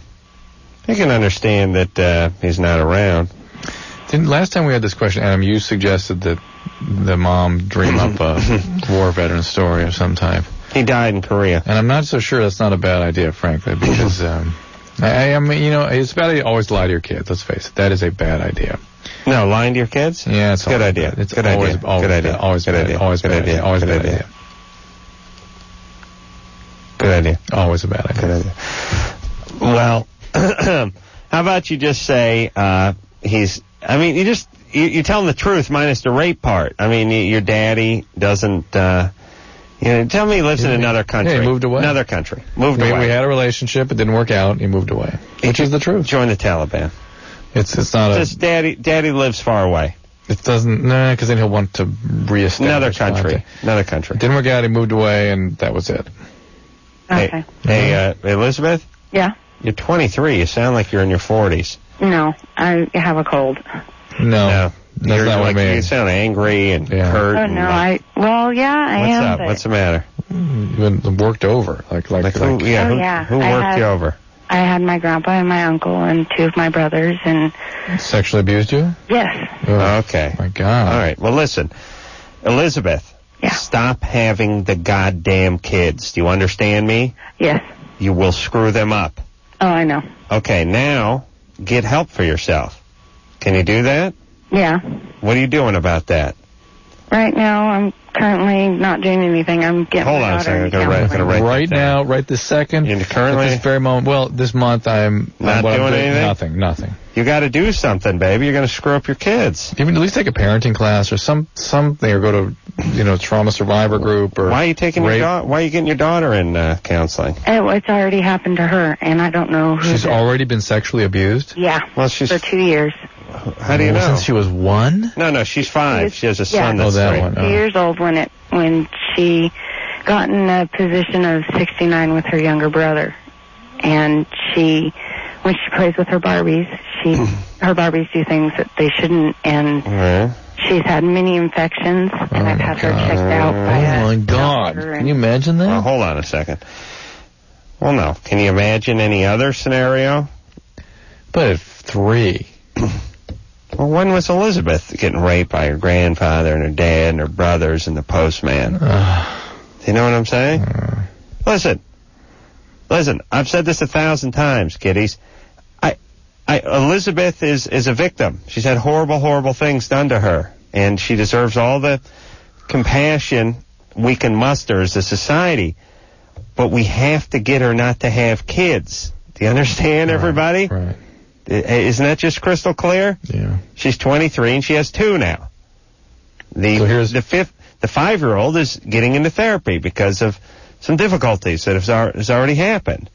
I can understand that uh, he's not around. Didn't, last time we had this question, Adam, you suggested that the mom dream up a war veteran story of some type. He died in Korea. And I'm not so sure that's not a bad idea, frankly, because, um, I, I mean, you know, it's a bad idea to always lie to your kids, let's face it. That is a bad idea. No, lying to your kids? Yeah, it's Good always idea. bad. It's Good always, idea. always Good idea. bad. Always Good bad. idea. Always Good bad. idea. Always Good bad idea. idea. Good idea. Always a bad idea. Good idea. Well, how about you just say uh, he's, I mean, you just, you, you tell him the truth minus the rape part. I mean, y your daddy doesn't, uh, you know, tell me he lives in another country. Yeah, he moved away. Another country. Moved We, away. we had a relationship, it didn't work out, he moved away. Which is the truth. Join the Taliban. It's it's not a... Just daddy, daddy lives far away. It doesn't, no, because then he'll want to reestablish. Another country. Monte. Another country. Didn't work out. He moved away, and that was it. Okay. Hey, hey uh, Elizabeth? Yeah. You're twenty-three. You sound like you're in your forties. No, I have a cold. No. No. That's You're not what like, I mean. You sound angry and Yeah. hurt. Oh, and no, like, I, well, yeah, I What's am. up? But What's the matter? You've been worked over. Like, like, Like, like who, yeah, Oh, who, yeah. who I worked had- you over? I had my grandpa and my uncle and two of my brothers, and sexually abused you? yes. Oh, Okay. my God. All right. Well, listen, Elizabeth, Yeah. stop having the goddamn kids. Do you understand me? Yes. You will screw them up. Oh, I know. Okay, now get help for yourself. Can you do that? Yeah. What are you doing about that? Right now, I'm currently not doing anything. I'm getting Hold my on a daughter second. I'm into gonna write- counseling. gonna write Right that down. now, right this second. You currently- At this very moment. Well, this month I'm Not what I'm doing anything? Nothing. Nothing. You got to do something, baby. You're going to screw up your kids. Even at least take a parenting class or some something, or go to, you know, trauma survivor group or. Why are you taking rape. your daughter? Why are you getting your daughter in uh, counseling? Oh, it's already happened to her, and I don't know who. She's did- already been sexually abused. Yeah. Well, she's. For two years. How do you Well, know? Since she was one. No, no, she's five. She has a Yeah. son Oh, that's that three. one. Two Oh. years old when it when she got in a position of sixty-nine with her younger brother, and she when she plays with her Barbies, she her Barbies do things that they shouldn't, and Yeah. she's had many infections, and Oh, I've my had her God. checked out by a Oh my God! doctor, Can and you imagine that? Well, hold on a second. Well, no. Can you imagine any other scenario? But at three. Well, when was Elizabeth getting raped by her grandfather and her dad and her brothers and the postman? You know what I'm saying? Listen. Listen, I've said this a thousand times, kiddies. I, I, Elizabeth is, is a victim. She's had horrible, horrible things done to her. And she deserves all the compassion we can muster as a society. But we have to get her not to have kids. Do you understand, everybody? Right. Isn't that just crystal clear? Yeah. She's twenty-three and she has two now. The So here's- the fifth, the five-year-old is getting into therapy because of some difficulties that have al- has already happened.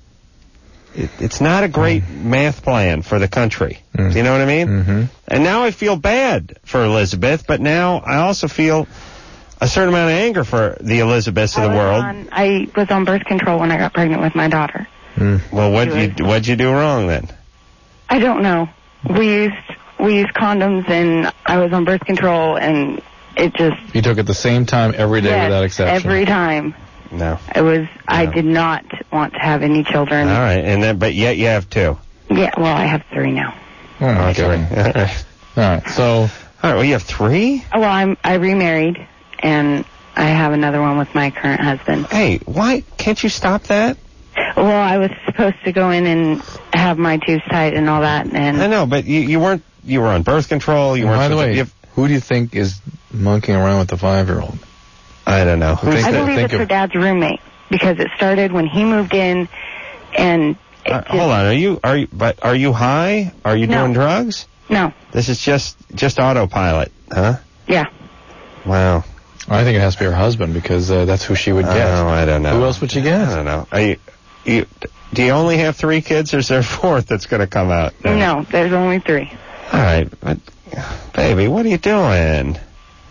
It, it's not a great mm. math plan for the country. Mm. Do you know what I mean? Mm-hmm. And now I feel bad for Elizabeth, but now I also feel a certain amount of anger for the Elizabeths of I the was world. on, I was on birth control when I got pregnant with my daughter. Mm. Well, what you what'd you do wrong then? I don't know. We used we used condoms, and I was on birth control, and it just You took it the same time every day yes, without exception. every time. No. It was. I No. did not want to have any children. All right, and then but yet you have two. Yeah. Well, I have three now. Oh my Okay. God. All right. All right. So. All right. Well, you have three. Oh, well, I'm I remarried, and I have another one with my current husband. Hey, why can't you stop that? Well, I was supposed to go in and have my tubes tied and all that, and I know, but you, you weren't. You were on birth control. You weren't. By the supposed to- way, you have- who do you think is monkeying around with the five-year-old? I don't know. Who's think I that- believe think it's of- her dad's roommate because it started when he moved in, and it Uh, just, hold on. Are you? Are you? But are you high? Are you No. doing drugs? No. This is just just autopilot, huh? Yeah. Wow. I think it has to be her husband because uh, that's who she would get. Oh, I don't know. Who else would she I get? don't know. Are you? You? Do you only have three kids, or is there a fourth that's going to come out? No, there's only three. All right, but baby, what are you doing?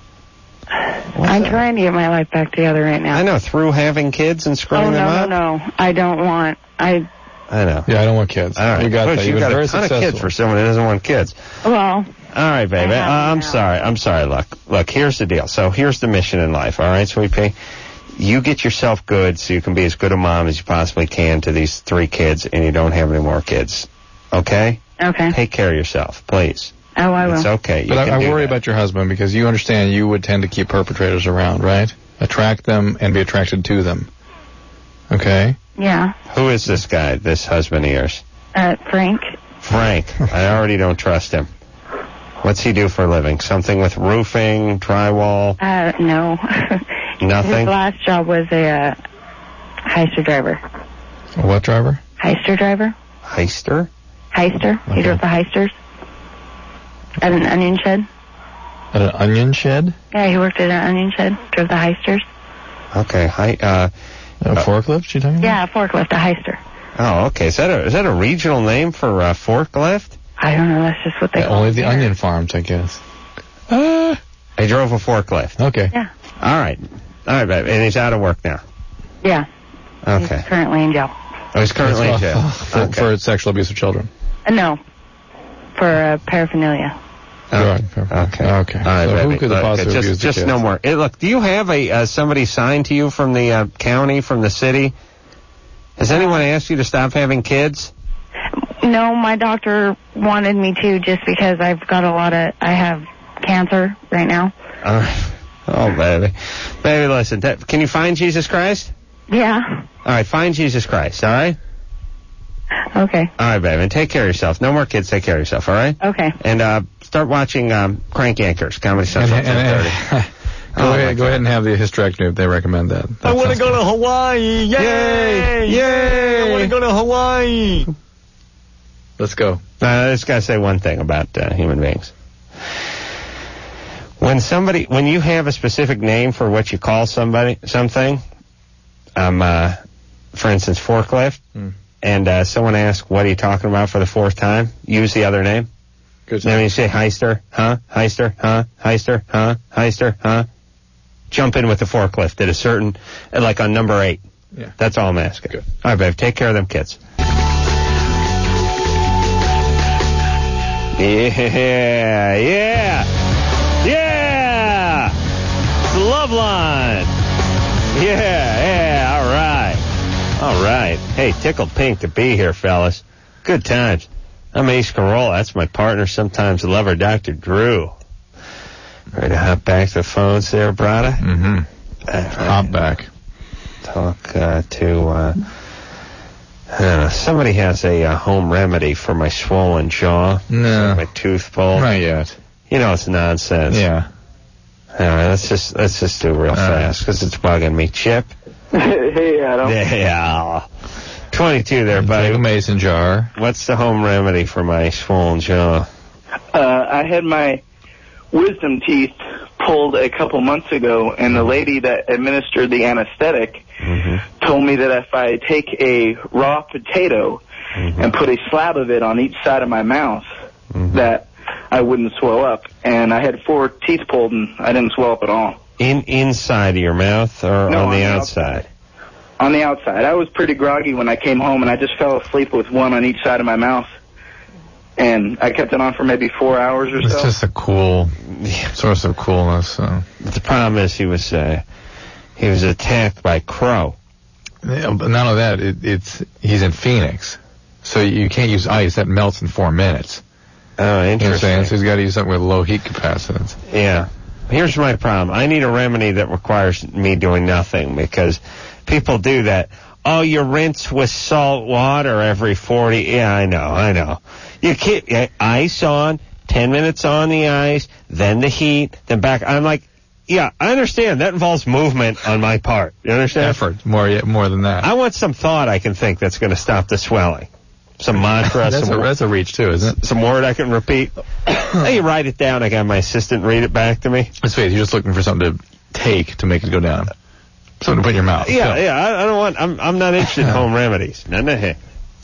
What I'm the- trying to get my life back together right now. I know, through having kids and screwing Oh, no, them no, up. no. I don't want. I, I know. Yeah, I don't want kids. All right. We got Push, that. you've You've got been very a ton successful. of kids for someone who doesn't want kids. well, All right, baby. I have Uh, I'm now. sorry. I'm sorry. Look, look. Here's the deal. So here's the mission in life. All right, Sweet Pea. You get yourself good so you can be as good a mom as you possibly can to these three kids, and you don't have any more kids. Okay? okay. Take care of yourself, please. Oh, I will. It's okay. You But can I, I do worry that. about your husband because you understand you would tend to keep perpetrators around, right? Attract them and be attracted to them. Okay? Yeah. Who is this guy? This husband of yours? Uh, Frank. Frank. I already don't trust him. What's he do for a living? Something with roofing, drywall, Uh, no. nothing? His last job was a uh, heister driver. A what driver? Heister driver? Heister? Heister. Okay. He drove the heisters at an onion shed. At an onion shed? Yeah, he worked at an onion shed. Drove the heisters. Okay. Hi, uh, A forklift, you talking about? Yeah, a forklift, a heister. oh, okay. Is that a, is that a regional name for uh, forklift? I don't know. That's just what they Yeah, call only it the here. onion farms, I guess. Uh, He drove a forklift. okay. Yeah. All right. All right, babe. And he's out of work now. Yeah. Okay. He's currently in jail. Oh, he's currently in jail. For, Okay. for sexual abuse of children. Uh, no. For uh, paraphernalia. Right. Okay. Okay. All right, So who baby. could Look, possibly just, abuse the just kids? no more. Hey, look, do you have a uh, somebody signed to you from the uh, county, from the city? Has anyone asked you to stop having kids? No, my doctor wanted me to just because I've got a lot of, I have cancer right now. Uh, oh, baby. Baby, listen, t- can you find Jesus Christ? Yeah. All right, find Jesus Christ, all right? Okay. All right, baby, and take care of yourself. No more kids, take care of yourself, all right? Okay. And uh, start watching um, Crank Yankers, Comedy And, Central. and, and, go, Oh, my ahead, go God. ahead and have the hysterectomy if they recommend that. I want to sounds go good. to Hawaii. Yay! Yay! I want to go to Hawaii. Let's go. Uh, I just got to say one thing about uh, human beings. When somebody, when you have a specific name for what you call somebody, something, um, uh, for instance, forklift, Mm. and uh, someone asks, what are you talking about for the fourth time? Use the other name. Good. Then you say Heister, huh? Heister, huh? Heister, huh? Heister, huh? Jump in with the forklift at a certain, uh, like on number eight. Yeah. That's all I'm asking. Good. All right, babe. Take care of them kids. Yeah, yeah, yeah. It's the Love Line. Yeah, yeah. All right, all right. Hey, tickled pink to be here, fellas. Good times. I'm Ace Carolla. That's my partner, sometimes the lover, Doctor Drew. Ready to hop back to the phones there, Brada? Mm-hmm. Uh, Hop back. Talk uh, to, uh, I don't know, somebody has a uh, home remedy for my swollen jaw. No. My tooth pulled. Not yet. You know it's nonsense. Yeah. All right, let's just, let's just do it real fast, because it's bugging me. Chip? Hey, Adam. Yeah. twenty-two there, buddy. Take a mason jar. What's the home remedy for my swollen jaw? Uh, I had my wisdom teeth pulled a couple months ago, and the lady that administered the anesthetic Mm-hmm. told me that if I take a raw potato Mm-hmm. and put a slab of it on each side of my mouth, Mm-hmm. that I wouldn't swell up. And I had four teeth pulled, and I didn't swell up at all. In inside of your mouth or No, on the on the outside? On the outside. I was pretty groggy when I came home, and I just fell asleep with one on each side of my mouth. And I kept it on for maybe four hours or It's so. just a cool source of coolness. So. But the problem is he was uh, he was attacked by crow. Yeah, but not only that, it, it's he's in Phoenix, so you can't use ice. That melts in four minutes. Oh, You know what I'm interesting. saying? So he's got to use something with low heat capacitance. Yeah. Here's my problem. I need a remedy that requires me doing nothing, because people do that. Oh, you rinse with salt water every forty. Yeah, I know, I know. You keep uh, ice on, ten minutes on the ice, then the heat, then back. I'm like, yeah, I understand. That involves movement on my part. You understand? Effort, more yet more than that. I want some thought I can think that's going to stop the swelling. Some mantra, that's, some a, that's a reach too, isn't it? some word I can repeat. Hey, you write it down. I got my assistant read it back to me. Let's face it, you're just looking for something to take to make it go down. Something to put in your mouth. Yeah, Go. yeah. I, I don't want. I'm. I'm not interested in home remedies. No, no. Hey,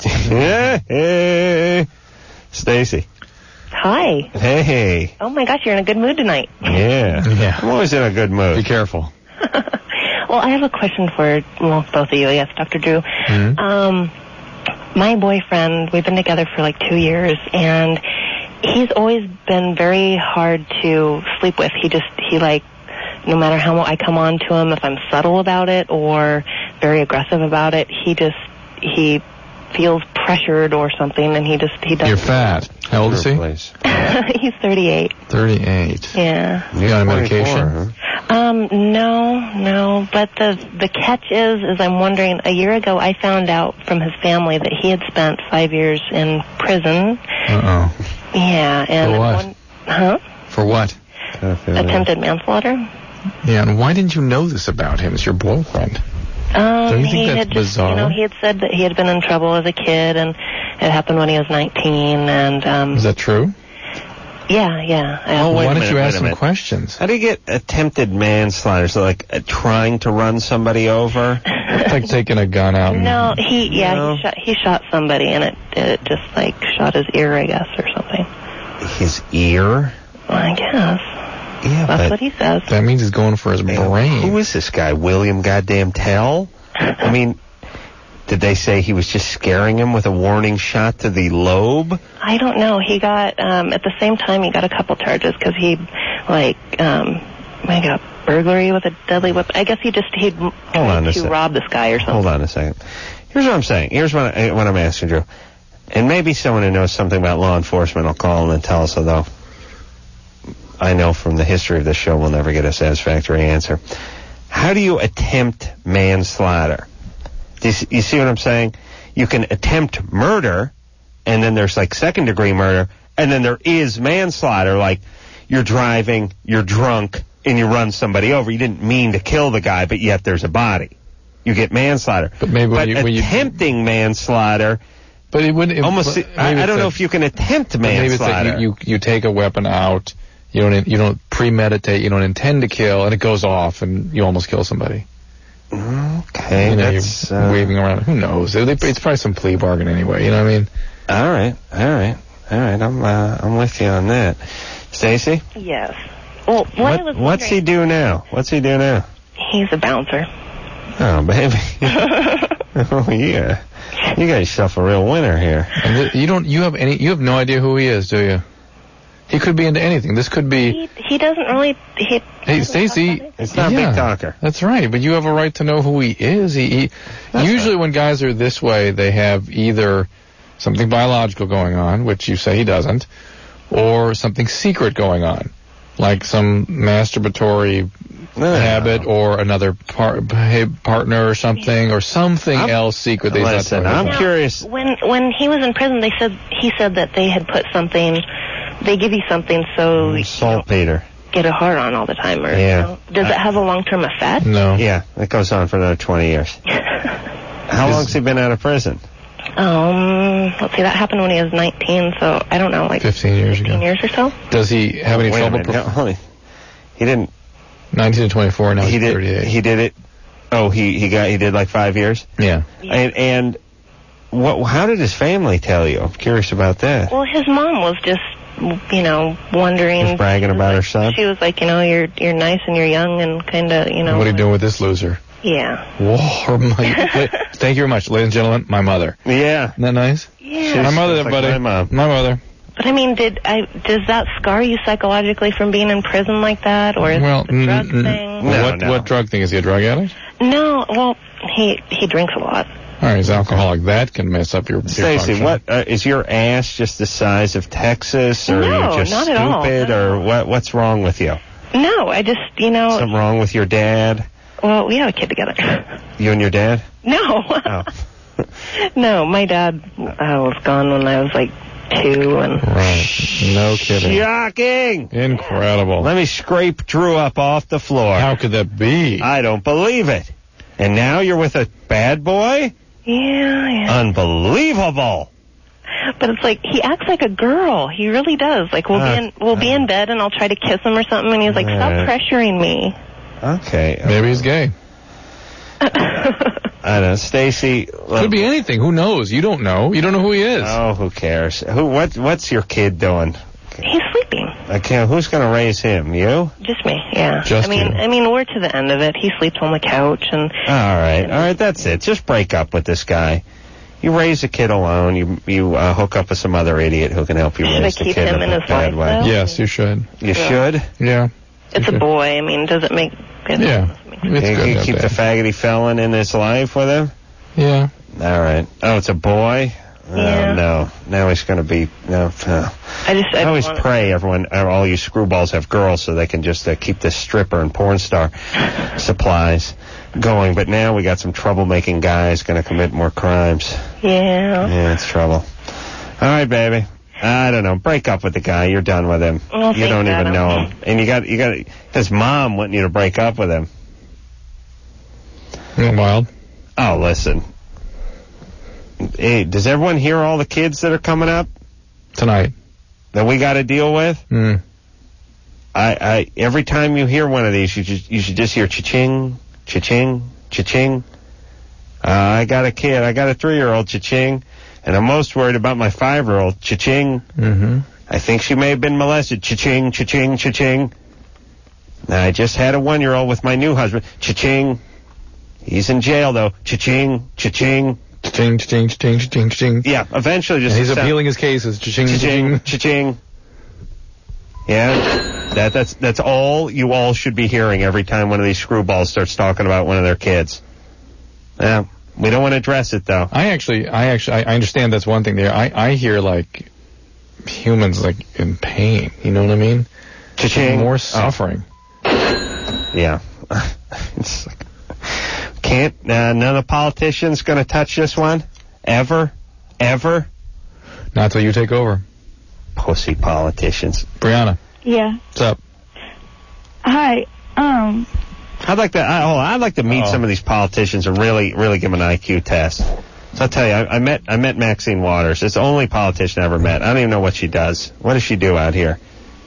hey, Stacy. Hi. Hey. Oh my gosh, you're in a good mood tonight. Yeah. Yeah. I'm always in a good mood. Be careful. Well, I have a question for well, both of you. Yes, Doctor Drew. Mm-hmm. Um, my boyfriend, we've been together for like two years, and he's always been very hard to sleep with. He just, he like, no matter how I come on to him, if I'm subtle about it or very aggressive about it, he just, he feels pressured or something, and he just, he doesn't. You're fat. How old is he? Please. He's thirty-eight. thirty-eight. Yeah. You got a twenty-four, medication? huh? Um, no, no, but the the catch is, is I'm wondering, a year ago I found out from his family that he had spent five years in prison. Uh-oh. Yeah, and For what? One, huh? For what? Attempted manslaughter. Yeah, and why didn't you know this about him? It's your boyfriend. Um, Don't you think he that's had just, bizarre? you know, he had said that he had been in trouble as a kid, and it happened when he was nineteen, and um, Is that true? yeah, yeah. I- Oh, wait Why a don't minute, you wait ask a some minute. questions? How do you get attempted manslaughter? So like uh, trying to run somebody over? It's like taking a gun out. And, No, he yeah No. he shot he shot somebody, and it it just like shot his ear, I guess, or something. His ear? Well, I guess. Yeah, That's but what he says. That means he's going for his brain. Who is this guy? William Goddamn Tell? I mean, did they say he was just scaring him with a warning shot to the lobe? I don't know. He got, um, at the same time, he got a couple charges because he, like, um, I got burglary with a deadly weapon. I guess he just, he'd Hold tried on a to sec. rob this guy or something. Hold on a second. Here's what I'm saying. Here's what, I, what I'm asking, Drew. And maybe someone who knows something about law enforcement will call and tell us, although I know from the history of this show we'll never get a satisfactory answer. How do you attempt manslaughter? Do you, you see what I'm saying? You can attempt murder, and then there's like second degree murder, and then there is manslaughter, like you're driving, you're drunk, and you run somebody over. You didn't mean to kill the guy, but yet there's a body. You get manslaughter. But maybe when but you, when attempting you, manslaughter, but it wouldn't. It, almost. I, I don't know if you can attempt manslaughter. Maybe it's like you, you you take a weapon out. You don't you don't premeditate. You don't intend to kill, and it goes off, and you almost kill somebody. Okay, you know, that's you're uh, waving around. Who knows? It's probably some plea bargain anyway. You know what I mean? All right, all right, all right. I'm uh, I'm with you on that. Stacy? Yes. Well, what, what I was what's he do now? What's he do now? He's a bouncer. Oh, baby. Oh, yeah. You got yourself a real winner here. And th- you don't. You have any. You have no idea who he is, do you? He could be into anything. This could be. He, he doesn't really. He, Hey, Stacy. It's not yeah, a big talker. That's right, but you have a right to know who he is. He, he usually right. when guys are this way, they have either something biological going on, which you say he doesn't, or something secret going on, like some masturbatory no. habit or another par- partner or something, or something I'm, else secret. That he's listen, not I'm now, curious. When when he was in prison, they said he said that they had put something. They give you something so you Saltpeter. don't get a hard on all the time, or Yeah. you know, does it have a long term effect? No. Yeah, it goes on for another twenty years. How long's he been out of prison? Um, let's see, that happened when he was nineteen, so I don't know, like fifteen years fifteen ago. years or so. Does he have any Wait a trouble? minute, no, hold on. He didn't. nineteen to twenty-four. Now He he's did. thirty-eight. He did it. Oh, he he got. He did like five years. Yeah. Yeah. And and what? How did his family tell you? I'm curious about that. Well, his mom was just, you know, wondering. Just bragging She was about like- her son? She was like, you know, you're you're nice and you're young and kind of, you know. What are you like- doing with this loser? Yeah. Whoa, my, thank you very much, ladies and gentlemen. My mother. Yeah. Isn't that nice? Yeah. My mother, there, like buddy. my mom. My mother. But I mean, did I does that scar you psychologically from being in prison like that, or is Well, it the drug mm, mm, thing? No, what no. what drug thing? Is he a drug addict? No. Well, he he drinks a lot. All right, he's alcoholic. That can mess up your, your Stacy, function. what uh, is your ass just the size of Texas, or No, are you just not at all. stupid, No. or what? What's wrong with you? No, I just, you know. Something wrong with your dad? Well, we have a kid together. You and your dad? No. Oh. No, my dad uh, was gone when I was like two, and Right. No kidding. Shocking! Incredible. Let me scrape Drew up off the floor. How could that be? I don't believe it. And now you're with a bad boy? yeah, yeah. Unbelievable. But it's like he acts like a girl. He really does. Like we'll Uh, be in we'll be in bed, and I'll try to kiss him or something, and he's like, "Stop Alright. pressuring me." Okay. Maybe he's gay. I don't know. Stacy. Could be anything. Who knows? You don't know. You don't know who he is. Oh, who cares? Who? What? What's your kid doing? He's sleeping. I can't. Who's going to raise him? You? Just me. Yeah. Just I mean, you. I mean, we're to the end of it. He sleeps on the couch, and All right. All right. That's it. Just break up with this guy. You raise a kid alone. You you uh, hook up with some other idiot who can help you Should I raise the keep kid him in in a his bad life, way. though? Yes, you should. You Yeah. should. Yeah. it's a boy. I mean, does it make? It Yeah. It's You, good you to have keep the that. faggoty felon in his life with him. Yeah. All right. Oh, it's a boy. Yeah. Oh, no. Now he's going to be no. no. I just I I always want pray everyone, uh, all you screwballs have girls so they can just uh, keep this stripper and porn star supplies going. But now we got some troublemaking guys going to commit more crimes. Yeah. Yeah, it's trouble. All right, baby. I don't know. Break up with the guy. You're done with him. Well, you thank don't God. even know him, and you got you got his mom wanting you to break up with him. Isn't it wild? Oh, listen. Hey, does everyone hear all the kids that are coming up Tonight. that we got to deal with? Mm. I, I, every time you hear one of these, you just, you should just hear cha-ching, cha-ching, cha-ching. Uh, I got a kid. I got a three-year-old, cha-ching, and I'm most worried about my five-year-old, cha-ching. Mm-hmm. I think she may have been molested, cha-ching, cha-ching, cha-ching. I just had a one-year-old with my new husband. Cha-ching. He's in jail, though. Cha-ching, cha-ching. Cha-ching, cha-ching, cha-ching, cha-ching, cha-ching. Yeah, eventually just... And he's sound- appealing his cases. Cha-ching, cha-ching, cha-ching. Yeah, that, that's that's all you all should be hearing every time one of these screwballs starts talking about one of their kids. Yeah, we don't want to address it, though. I actually, I actually, I understand that's one thing there. I, I hear, like, humans, like, in pain. You know what I mean? Cha-ching. More suffering. Oh. Yeah. It's like, can't, uh, none of the politicians going to touch this one? Ever? Ever? Not till you take over. Pussy politicians. Brianna. Yeah. What's up? Hi. Um. I'd like to. I, oh, I'd like to meet Uh-oh. some of these politicians and really, really give them an I Q test. So I'll tell you, I, I met, I met Maxine Waters. It's the only politician I ever met. I don't even know what she does. What does she do out here?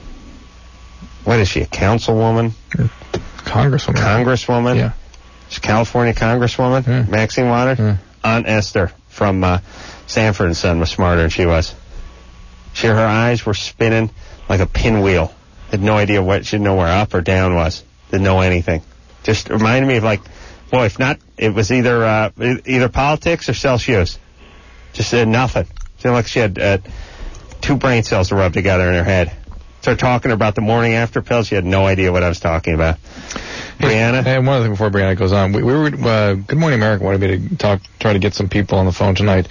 What is she? A councilwoman? Congresswoman. Congresswoman. Yeah. She's a California Congresswoman. Yeah. Maxine Waters. Yeah. Aunt Esther from uh, Sanford and Son was smarter than she was. She, her eyes were spinning like a pinwheel. Had no idea what, she didn't know where up or down was. Didn't know anything. Just reminded me of like, boy, if not, it was either uh, e- either politics or Celsius. Just uh, nothing. Seemed like she had uh, two brain cells to rub together in her head. Started talking about the morning after pill. She had no idea what I was talking about. Hey, Brianna? And one other thing before Brianna goes on. We, we were, uh, Good Morning America wanted me to talk, try to get some people on the phone tonight.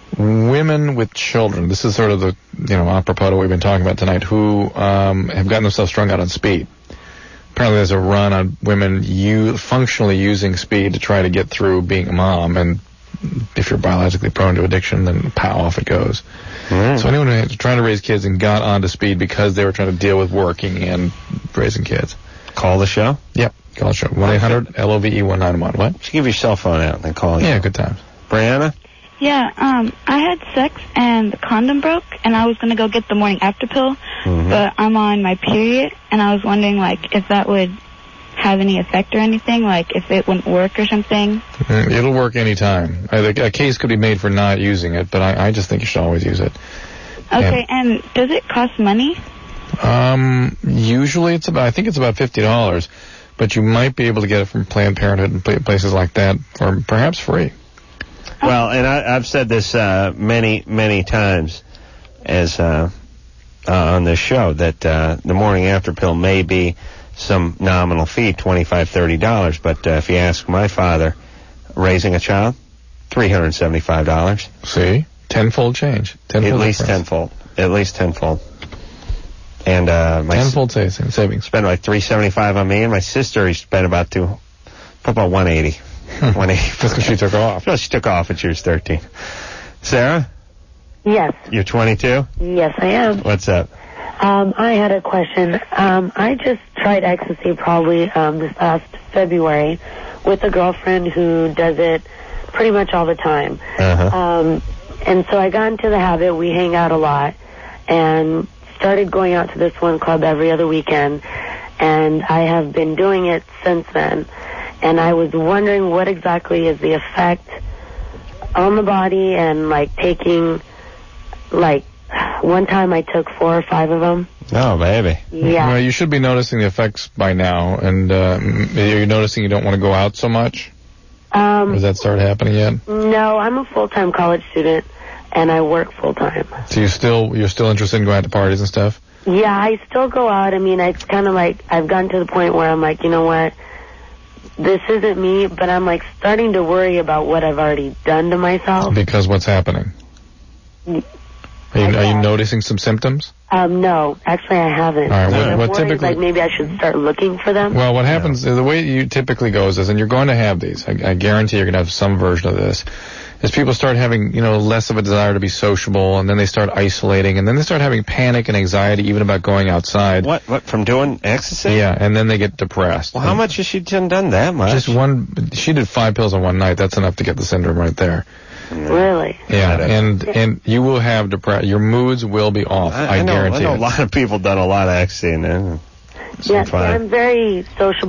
Women with children. This is sort of the, you know, apropos to what we've been talking about tonight, who um, have gotten themselves strung out on speed. Apparently there's a run on women u- functionally using speed to try to get through being a mom, and if you're biologically prone to addiction, then pow, off it goes. Mm. So anyone who's trying to raise kids and got onto speed because they were trying to deal with working and raising kids. Call the show? Yep, call the show. one eight hundred L O V E one nine one. What? Just give your cell phone out and then call you. Yeah, good times. Brianna? Yeah, um, I had sex and the condom broke, and I was going to go get the morning after pill, Mm-hmm. but I'm on my period, and I was wondering, like, if that would have any effect or anything, like, if it wouldn't work or something. Mm, it'll work anytime. I think a case could be made for not using it, but I, I just think you should always use it. Okay, and, and does it cost money? Um, usually it's about, I think it's about fifty dollars, but you might be able to get it from Planned Parenthood and pla- places like that for perhaps free. Well, and I, I've said this uh, many, many times as uh, uh, on this show, that uh, the morning after pill may be some nominal fee, twenty-five dollars, thirty dollars, but uh, if you ask my father, raising a child, three hundred seventy-five dollars. See? Tenfold change. Tenfold At least difference. tenfold. At least tenfold. And uh, my Tenfold sa- savings. spent like three hundred seventy-five dollars on me, and my sister, he spent about two, about one hundred eighty dollars. one eighty. That's because she took off. No, she took off when she was thirteen. Sarah, Yes, you're twenty-two? yes, I am. What's up? Um, I had a question. Um, I just tried ecstasy probably um, this past February with a girlfriend who does it pretty much all the time. Uh-huh. Um, and so I got into the habit. We hang out a lot and started going out to this one club every other weekend. And I have been doing it since then. And I was wondering what exactly is the effect on the body and, like, taking, like, one time I took four or five of them. Oh, baby. Yeah. Well, you should be noticing the effects by now, and uh, m- are you noticing you don't want to go out so much? Um, Has that started happening yet? no, I'm a full-time college student, and I work full-time. So you still you're still interested in going out to parties and stuff? Yeah, I still go out. I mean, it's kind of like I've gotten to the point where I'm like, you know what? This isn't me, but I'm, like, starting to worry about what I've already done to myself. Because what's happening? Mm. Are you, are you noticing some symptoms? Um, no, actually I haven't. All right, what- I'm what worried, typically- like, maybe I should start looking for them. Well, what happens, the way you typically goes is, and you're going to have these, I, I guarantee you're going to have some version of this, is people start having, you know, less of a desire to be sociable, and then they start isolating, and then they start having panic and anxiety even about going outside. What, what, from doing ecstasy? Yeah, and then they get depressed. Well, how much has she done, done that much? Just one, she did five pills in one night. That's enough to get the syndrome right there. Really? Yeah, and and you will have depression. Your moods will be off. I, I, I know, guarantee I know it. a lot of people done a lot of ecstasy, and then Yeah, see, I'm very sociable,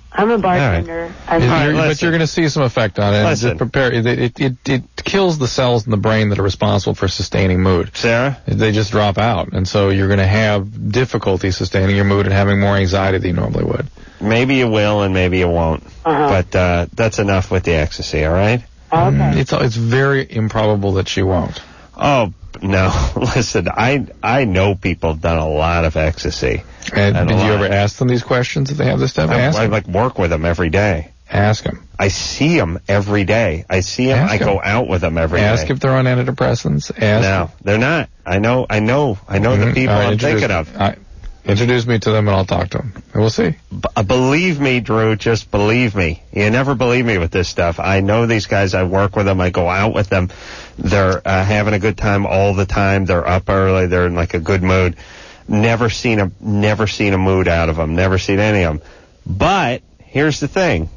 I'm a bartender. I'm You're- sorry. but you're going to see some effect on it. And Listen. Just prepare. It, it, it, it kills the cells in the brain that are responsible for sustaining mood. Sarah? They just drop out. And so you're going to have difficulty sustaining your mood and having more anxiety than you normally would. Maybe you will and maybe you won't. Uh-huh. But uh, that's enough with the ecstasy, all right? Okay. It's, it's very improbable that she won't. Oh, no. Listen, I I know people have done a lot of ecstasy. And, And a did you lot. ever ask them these questions if they have this stuff? I, Ask I them. like work with them every day. Ask them. I see them every day. I see them. Ask I 'em. go out with them every day. Ask if they're on antidepressants. Ask No, they're not. I know. I know. I know the Mhm. people All right, I'm introduce- thinking of. I, introduce me to them and I'll talk to them. And we'll see. B- uh, believe me, Drew. Just believe me. You never believe me with this stuff. I know these guys. I work with them. I go out with them. They're uh, having a good time all the time. They're up early. They're in like a good mood. Never seen a never seen a mood out of them. Never seen any of them. But here's the thing.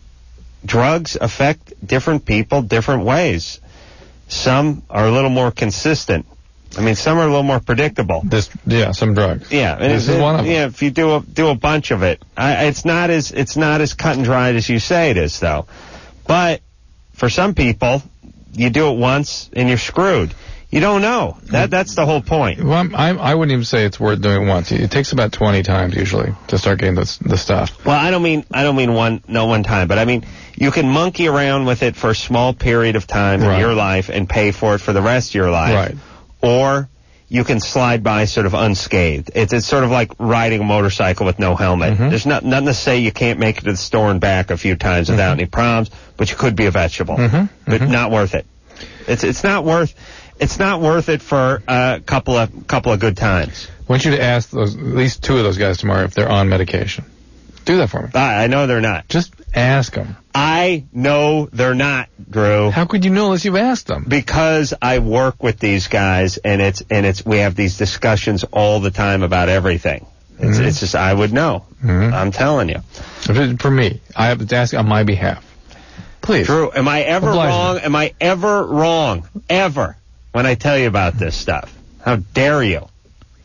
Drugs affect different people different ways. Some are a little more consistent. I mean, some are a little more predictable. This, yeah, some drugs. Yeah, and This it- is one of them. Yeah, if you do a do a bunch of it, I, it's not as it's not as cut and dried as you say it is, though. But for some people, you do it once and you're screwed. You don't know. That that's the whole point. Well, I'm, I'm, I wouldn't even say it's worth doing it once. It takes about twenty times usually to start getting this, the stuff. Well, I don't mean I don't mean one no one time, but I mean you can monkey around with it for a small period of time Right. in your life and pay for it for the rest of your life. Right. Or you can slide by sort of unscathed. It's it's sort of like riding a motorcycle with no helmet. Mhm. There's not, nothing to say you can't make it to the store and back a few times without any problems, but you could be a vegetable. Mhm. But Mhm. not worth it. It's it's not worth it's not worth it for a couple of couple of good times. I want you to ask those, at least two of those guys tomorrow if they're on medication. Do that for me. I, I know they're not. Just ask them. I know they're not, Drew. How could you know unless you've asked them? Because I work with these guys, and it's and it's we have these discussions all the time about everything. It's Mhm. it's just I would know. Mhm. I'm telling you, If it's for me, I have to ask on my behalf. Please. Drew. Am I ever Oblige me. wrong? Am I ever wrong? Ever when I tell you about this stuff? How dare you? All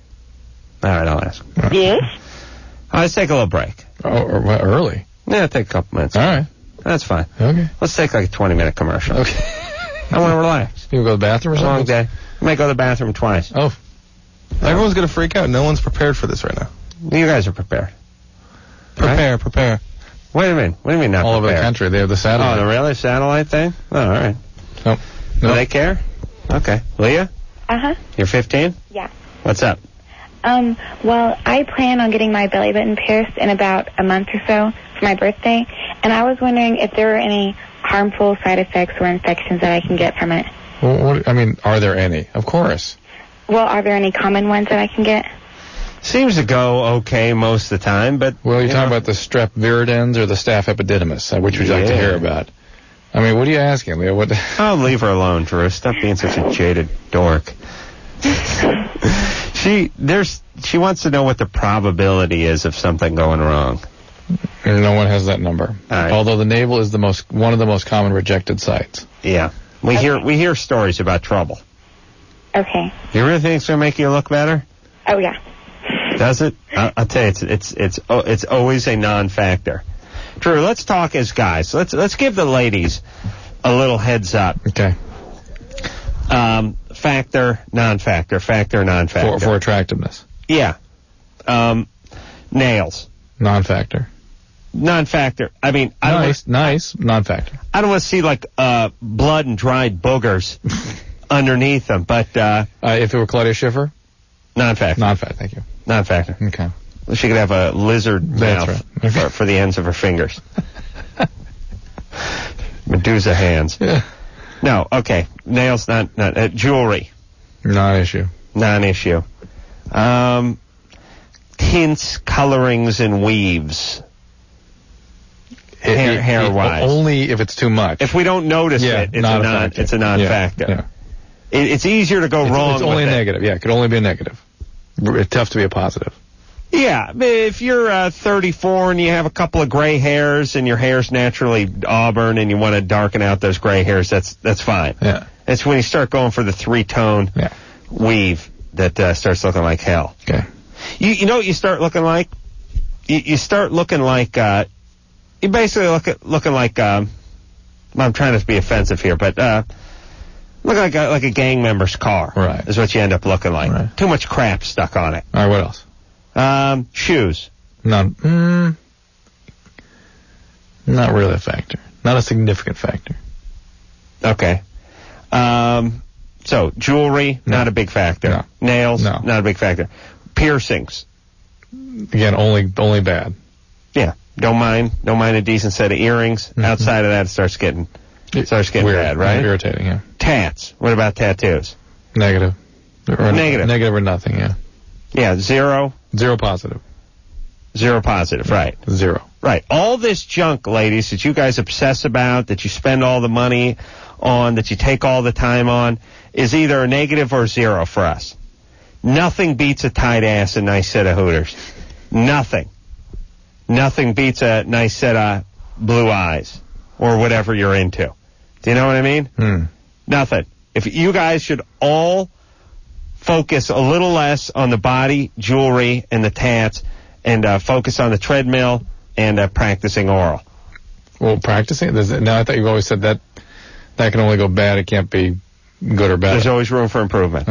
right, I'll ask. Yes? Uh, let's take a little break. Oh, or, well, early. Yeah, take a couple minutes. All right. That's fine. Okay. Let's take like a twenty minute commercial. Okay. I want to relax. You go to the bathroom or It's a long something? day. I may go to the bathroom twice. Oh. Everyone's going to freak out. No one's prepared for this right now. You guys are prepared. Prepare, prepare. Wait a minute. What do you mean not All over the prepared? country. They have the satellite. Oh, the really satellite thing? Oh, all right. Nope. Do Nope. they care? Okay. Leah, Uh-huh. you're fifteen? Yeah. What's up? Um, well, I plan on getting my belly button pierced in about a month or so for my birthday, and I was wondering if there were any harmful side effects or infections that I can get from it. Well, what, I mean, are there any? Of course. Well, are there any common ones that I can get? Seems to go okay most of the time, but... Well, you're you talking know, about the strep viridans or the staph epididymis. Uh, Which would you like to Yeah. hear about? I mean, what are you asking, Leah? What? I'll leave her alone, Drew. Stop being such a jaded dork. she there's she wants to know what the probability is of something going wrong. No one has that number. All right. Although the navel is the most one of the most common rejected sites. Yeah. We hear we hear stories about trouble. Okay. You really think it's going to make you look better? Oh, yeah. Does it? I'll, I'll tell you, it's it's it's oh, it's always a non-factor. Drew, let's talk as guys. Let's let's give the ladies a little heads up. Okay. Um, factor, non-factor, factor, non-factor. For, for attractiveness. Yeah. Um, nails, Non-factor. non-factor. I mean, I don't Nice, nice, non-factor. I don't want to see like uh blood and dried boogers underneath them, but uh, Uh, if it were Claudia Schiffer? non-factor, Non-factor, thank you. non-factor. Okay. She could have a lizard That's mouth right. for, for the ends of her fingers. Medusa hands. Yeah. No, okay. Nails, not, not uh, jewelry, Non-issue. non-issue. Um, tints, colorings, and weaves. Hair, It- it- hair-wise. Only if it's too much. If we don't notice yeah, it, it's not a a non. factor. It's a non-factor. Yeah, yeah. It, it's easier to go It's, wrong. it's only with a it. negative. Yeah, it could only be a negative. It's tough to be a positive. Yeah, but if you're uh, thirty-four and you have a couple of gray hairs and your hair's naturally auburn and you want to darken out those gray hairs, that's that's fine. Yeah. It's when you start going for the three-tone Yeah. weave that uh, starts looking like hell. Okay. You you know what you start looking like? You, you start looking like uh, you basically look at, looking like, um, I'm trying to be offensive here, but uh, look like a, like a gang member's car. Right. Is what you end up looking like. Right. Too much crap stuck on it. All right, what else? Um, shoes. None. Mm, not really a factor. Not a significant factor. Okay. Um, so, jewelry, No. not a big factor. No. Nails, No. not a big factor. Piercings. Again, only only bad. Yeah. Don't mind. Don't mind a decent set of earrings. Mm-hmm. Outside of that, it starts getting, it starts getting Weird. bad, right? Irritating, yeah. Tats. What about tattoos? Negative. Or Negative. Negative or nothing, yeah. Yeah, zero. Zero positive. Zero positive, right. Zero. Right. All this junk, ladies, that you guys obsess about, that you spend all the money on, that you take all the time on, is either a negative or zero for us. Nothing beats a tight ass and nice set of hooters. Nothing. Nothing beats a nice set of blue eyes or whatever you're into. Do you know what I mean? Hmm. Nothing. If you guys should all focus a little less on the body, jewelry, and the tats, and uh, focus on the treadmill and uh, practicing oral. Well, practicing? Does it, no, I thought you always said that that can only go bad. It can't be good or bad. There's always room for improvement.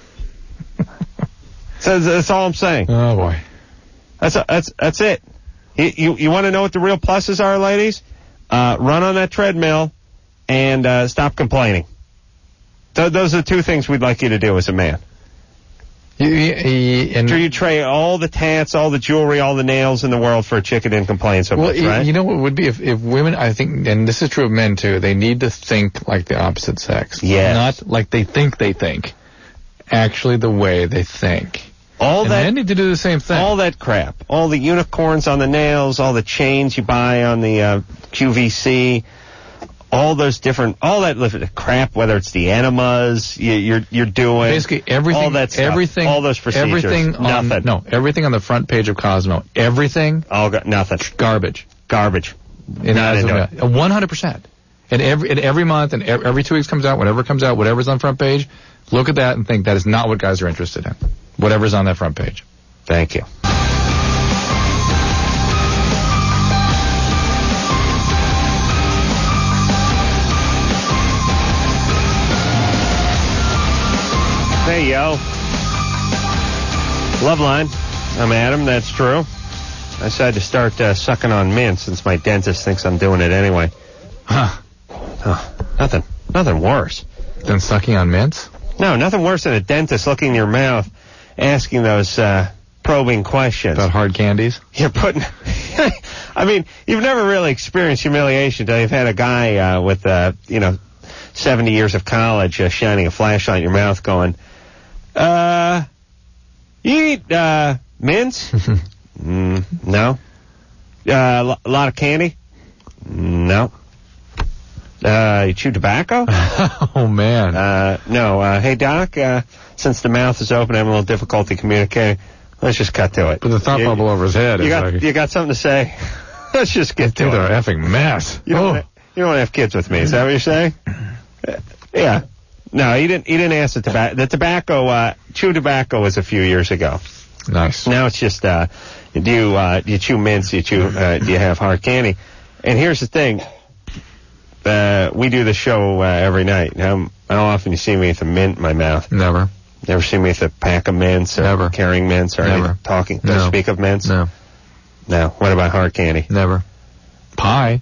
So that's all I'm saying. Oh, boy. That's a, that's that's it. You you, you want to know what the real pluses are, ladies? Uh, run on that treadmill and uh, stop complaining. Th- those are the two things we'd like you to do as a man. You, you, and Sure, you trade all the tats, all the jewelry, all the nails in the world for a chick that didn't complain so well, much, you, right? you know what would be if, if women, I think, and this is true of men too, they need to think like the opposite sex. Yes. Not like they think they think. Actually the way they think. All and that, men need to do the same thing. all that crap, all the unicorns on the nails, all the chains you buy on the uh, Q V C, all those different, all that li- crap, whether it's the enemas you, you're you're doing, Basically everything, all that stuff, everything, all those procedures, everything on, nothing. no, everything on the front page of Cosmo, everything, all go- nothing, garbage, garbage, and not into it. one hundred percent. And every and every month and every, every two weeks comes out, whatever comes out, whatever's on front page, look at that and think that is not what guys are interested in. Whatever's on that front page. Thank you. Hey, yo. Loveline. I'm Adam, that's true. I decided to start uh, sucking on mint since my dentist thinks I'm doing it anyway. Huh. Oh, nothing, nothing worse. Than sucking on mints? No, nothing worse than a dentist looking in your mouth, asking those uh, probing questions. About hard candies? You're putting... I mean, you've never really experienced humiliation until you've had a guy uh, with, uh, you know, seventy years of college uh, shining a flashlight in your mouth going, uh, you eat uh, mints? mm, no. Uh, a lot of candy? No. Uh, you chew tobacco? Oh, man. Uh, no. Uh, hey, Doc, uh, since the mouth is open, I have a little difficulty communicating. Let's just cut to it. With the thought you, bubble over his head. You got, like, you got something to say? Let's just get to dude, it. they're an effing mess. You don't, oh. wanna, you don't want to have kids with me. Is that what you're saying? Uh, yeah. No, he didn't. He didn't ask the tobacco. The tobacco, uh, chew tobacco was a few years ago. Nice. Now it's just, uh, do you, uh, do you chew mints? Do you chew? Uh, do you have hard candy? And here's the thing. Uh, we do the show uh, every night. How, how often you see me with a mint in my mouth? Never. Never see me with a pack of mints or Never. carrying mints or Never. anything, talking. Don't No. speak of mints? No. No. What about hard candy? Never. Pie?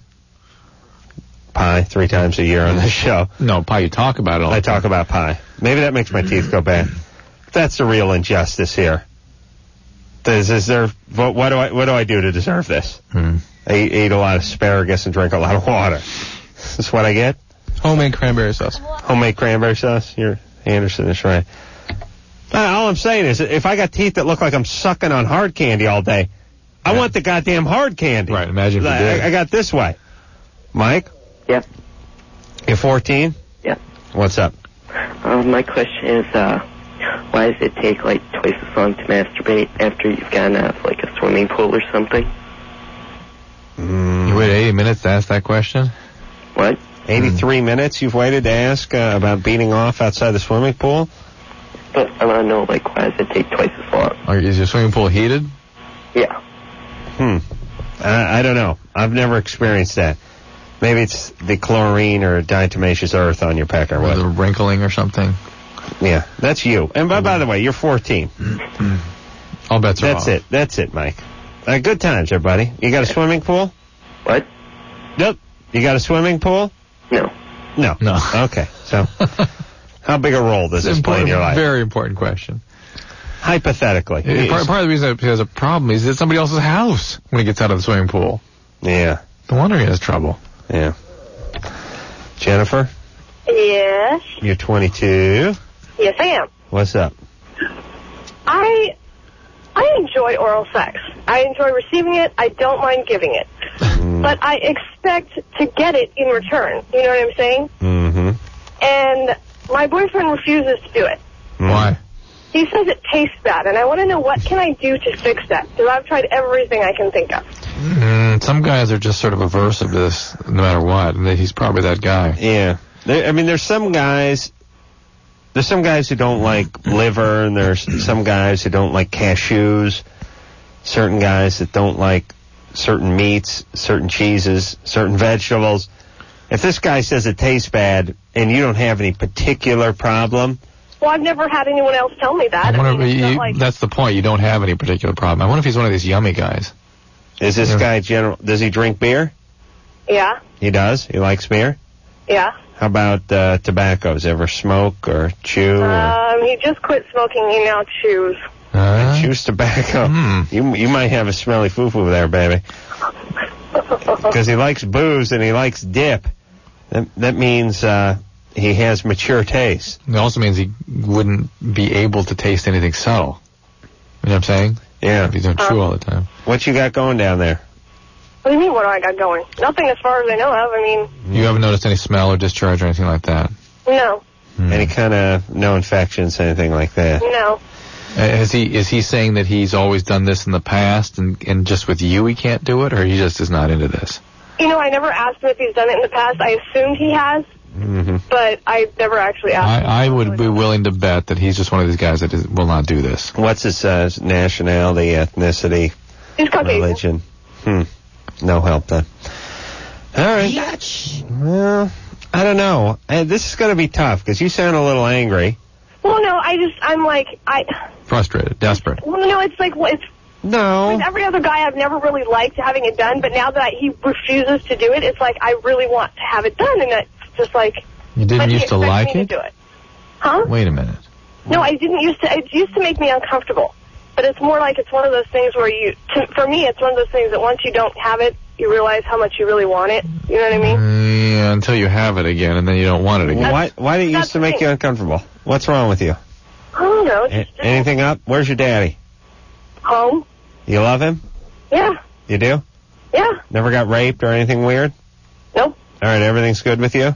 Pie three times a year on this show. No, pie, you talk about it all I the talk time. about pie. Maybe that makes my teeth go bad. That's the real injustice here. Is, is there, what, what do I what do I do to deserve this? Hmm. I eat, eat a lot of asparagus and drink a lot of water. Is this what I get? Homemade cranberry sauce. Homemade cranberry sauce? You're Anderson is right. Uh, all I'm saying is, if I got teeth that look like I'm sucking on hard candy all day, I Yeah. want the goddamn hard candy. Right, imagine if you I, did. I got this way. Mike? Yeah. You're fourteen? Yeah. What's up? Um, my question is, uh, why does it take like twice as long to masturbate after you've gotten out of like a swimming pool or something? Mm. You waited eighty minutes to ask that question? What? eighty-three mm. minutes you've waited to ask uh, about beating off outside the swimming pool? But I want to know, like, why does it take twice as long? Or is your swimming pool heated? Yeah. Hmm. I, I don't know. I've never experienced that. Maybe it's the chlorine or diatomaceous earth on your pecker. Or the wrinkling or something. Yeah, that's you. And by, by the way, you're fourteen. All bets are That's off. it. That's it, Mike. Uh, good times, everybody. You got a swimming pool? What? Nope. You got a swimming pool? No. No. No. Okay. So, how big a role does this play in your life? Very important question. Hypothetically. Yeah, part, part of the reason that he has a problem is at somebody else's house when he gets out of the swimming pool. Yeah. No wonder he has trouble. Yeah. Jennifer, Yes. you're twenty-two. Yes, I am. What's up? I I enjoy oral sex. I enjoy receiving it. I don't mind giving it. But I expect to get it in return. You know what I'm saying? Mm-hmm. And my boyfriend refuses to do it. Why? He says it tastes bad, and I want to know what can I do to fix that, because I've tried everything I can think of. Mm, some guys are just sort of aversive to this no matter what, and he's probably that guy. Yeah. There, I mean, there's some guys... There's some guys who don't like liver, and there's some guys who don't like cashews, certain guys that don't like certain meats, certain cheeses, certain vegetables. If this guy says it tastes bad and you don't have any particular problem... Well, I've never had anyone else tell me that. I wonder I mean, if it's you, not like, that's the point. You don't have any particular problem. I wonder if he's one of these yummy guys. Is this Yeah. guy general... Does he drink beer? yeah, He does? He likes beer? yeah. How about uh, tobaccos? Ever smoke or chew? Or Um, he just quit smoking. He now chews. Uh, chews tobacco? Hmm. You you might have a smelly foo-foo there, baby. Because he likes booze and he likes dip. That, that means uh, he has mature taste. It also means he wouldn't be able to taste anything subtle. You know what I'm saying? Yeah. If you don't chew all the time. What you got going down there? What do you mean, what do I got going? Nothing as far as I know of. I mean, You haven't noticed any smell or discharge or anything like that? no, Any kind of no infections, anything like that? no. Uh, is he is he saying that he's always done this in the past, and, and just with you he can't do it, or he just is not into this? You know, I never asked him if he's done it in the past. I assumed he has, Mm-hmm. but I never actually asked him. I, I would be willing to bet that he's just one of these guys that is, will not do this. What's his uh, nationality, ethnicity, He's Caucasian. religion? Hmm. No help then. All right. Well, I don't know. Uh, this is going to be tough because you sound a little angry. Well, no, I just, I'm like, I, Frustrated, desperate. well, no, it's like, well, it's, No. with every other guy I've never really liked having it done, but now that I, he refuses to do it, it's like, I really want to have it done, and it's just like, You but didn't he used to expects like me it? to do it. Huh? Wait a minute. No, I didn't used to, it used to make me uncomfortable. But it's more like it's one of those things where you, to, for me, it's one of those things that once you don't have it, you realize how much you really want it. You know what I mean? Uh, yeah, until you have it again, and then you don't want it again. Why, why did it used to make you uncomfortable? What's wrong with you? I don't know. A- Just anything up? Where's your daddy? home. You love him? Yeah. You do? Yeah. Never got raped or anything weird? Nope. All right, everything's good with you?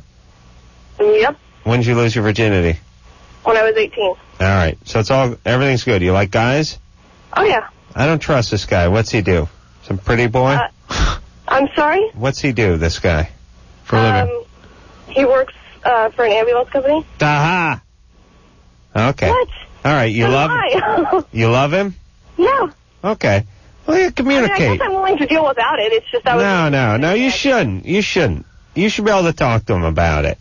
Yep. When did you lose your virginity? When I was eighteen. All right, so it's all, everything's good. You like guys? Oh, yeah. I don't trust this guy. What's he do? Some pretty boy? Uh, I'm sorry? What's he do, this guy? For a living. Um, he works uh, for an ambulance company. Aha! Okay. What? All right, you So love do I. you love him? Yeah. Okay. Well, you I, mean, I communicate. guess I'm willing to deal without it. It's just I was... No, no, no, you shouldn't. You shouldn't. You should be able to talk to him about it.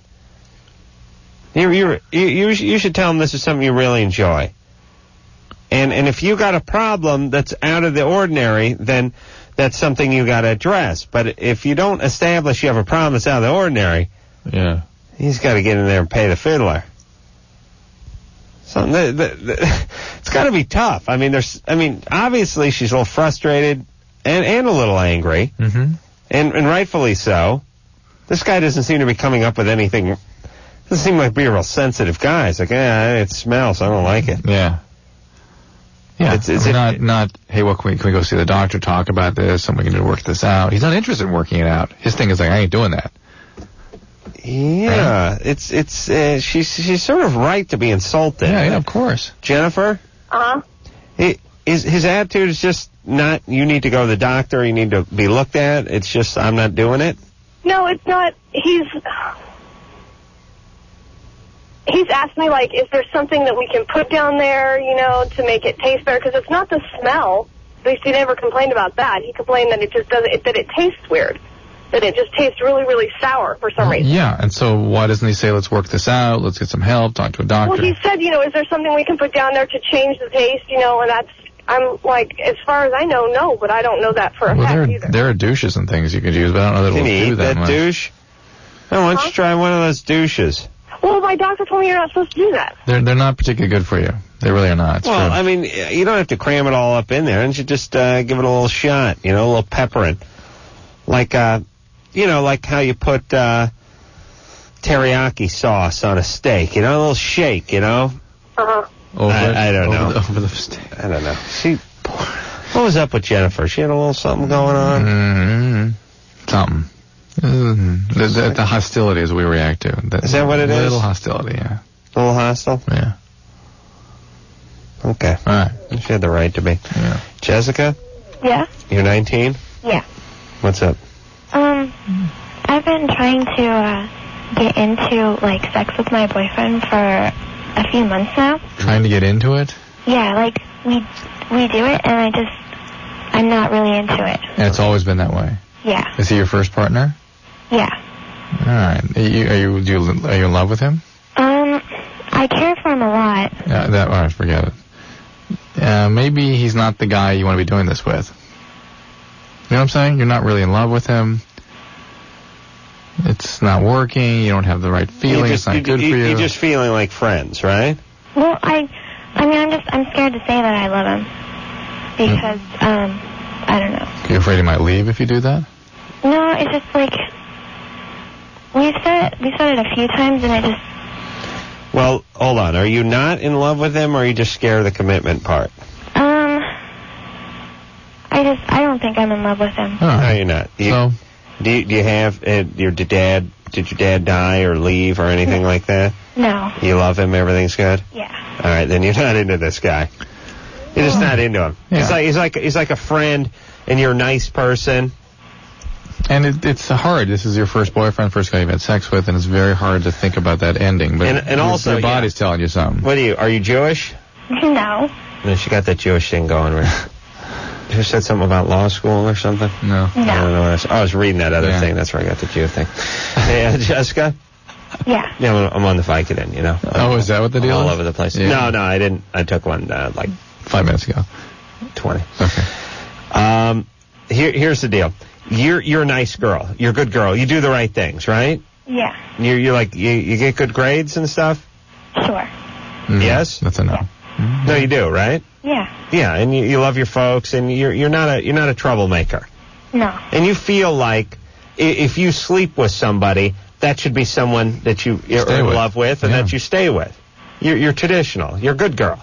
You, you, you, you, you should tell him this is something you really enjoy. And and if you got a problem that's out of the ordinary, then that's something you got to address. But if you don't establish you have a problem that's out of the ordinary, Yeah. he's got to get in there and pay the fiddler. Something that, that, that, it's got to be tough. I mean, there's. I mean, obviously she's a little frustrated and and a little angry, Mm-hmm. and and rightfully so. This guy doesn't seem to be coming up with anything. Doesn't seem like be a real sensitive guy. It's like, yeah, it smells. I don't like it. Yeah. Yeah. It's- it's- I mean, it- not, not, hey, what can we, can we go see the doctor, talk about this, and we can do work this out. He's not interested in working it out. His thing is like, I ain't doing that. Yeah, it's it's uh, she's she's sort of right to be insulted. Yeah, yeah, of course. Jennifer, Uh-huh. he, his his attitude is just not. You need to go to the doctor. You need to be looked at. It's just I'm not doing it. No, it's not. He's... He's asked me, like, is there something that we can put down there, you know, to make it taste better? Because it's not the smell least he never complained about that. He complained that it just doesn't, it, that it tastes weird. That it just tastes really, really sour for some reason. Yeah, and so why doesn't he say, let's work this out, let's get some help, talk to a doctor? Well, he said, you know, is there something we can put down there to change the taste, you know, and that's, I'm like, as far as I know, no, but I don't know that for a well, fact there, either. there are douches and things you could use, but I don't know that Can it'll you do eat that that much. douche? Oh, why don't Huh? you try one of those douches? Well, my doctor told me you're not supposed to do that. They're, they're not particularly good for you. They really are not. It's Well, true. I mean, you don't have to cram it all up in there. And you just uh, give it a little shot, you know, a little peppering. Like, uh, you know, like how you put uh, teriyaki sauce on a steak, you know, a little shake, you know. Uh-huh. Over it? I, I don't Over know. the- over the steak. I don't know. She, what was up with Jennifer? She had a little something going on? Mm-hmm. Something. Mm, the, the, the hostility is what we react to. The, Is that what it little is? Little hostility, yeah. A little hostile? Yeah. Okay. All right. She had the right to be. Yeah. Jessica, Yeah? you're nineteen? Yeah. What's up? Um, I've been trying to uh, get into, like, sex with my boyfriend for a few months now. Trying to get into it? Yeah, like, we we do it, and I just, I'm not really into it. And it's always been that way. Yeah. Is he your first partner? Yeah. All right. Are you, are you, do you, are you in love with him? Um, I care for him a lot. Yeah, that, all right, forget it. Uh, maybe he's not the guy you want to be doing this with. You know what I'm saying? You're not really in love with him. It's not working. You don't have the right feeling. You It's just, not you, good you, for you. You're just feeling like friends, right? Well, I, I mean, I'm just, I'm scared to say that I love him. Because, um, I don't know. You're afraid he might leave if you do that? No, it's just like, we've said it, we've said it a few times, and I just, Well, hold on. Are you not in love with him, or are you just scared of the commitment part? um, I just, I don't think I'm in love with him. No, you're not. You, So? do, you, do you have uh, your did dad? Did your dad die or leave or anything like that? No. You love him. Everything's good. Yeah. All right, then you're not into this guy. You're just not into him. Yeah. He's like he's like he's like a friend, and you're a nice person. And it, it's hard. This is your first boyfriend, first guy you've had sex with, and it's very hard to think about that ending. But And- and your, also, your body's telling you something. What are you? Are you Jewish? No. No, she got that Jewish thing going. Right? You said something about law school or something? No. No. I don't know. What I, was, I was reading that other Yeah. thing. That's where I got the Jew thing. Hey, uh, Jessica? Yeah. Yeah, I'm, I'm on the Vicodin, you know. Oh, is that what the deal all is? over the place. Yeah. No, no, I didn't. I took one uh, like Five minutes ago. twenty. Okay. Um, here, here's the deal. You're you're a nice girl. You're a good girl. You do the right things, right? Yeah. You're you're like you, you get good grades and stuff. Sure. Mm, Yes? That's a no. No, you do, right? Yeah. Yeah, and you, you love your folks, and you're you're not a you're not a troublemaker. No. And you feel like i- if you sleep with somebody, that should be someone that you are Stay in with. love with and Yeah. that you stay with. You're, you're traditional. You're a good girl.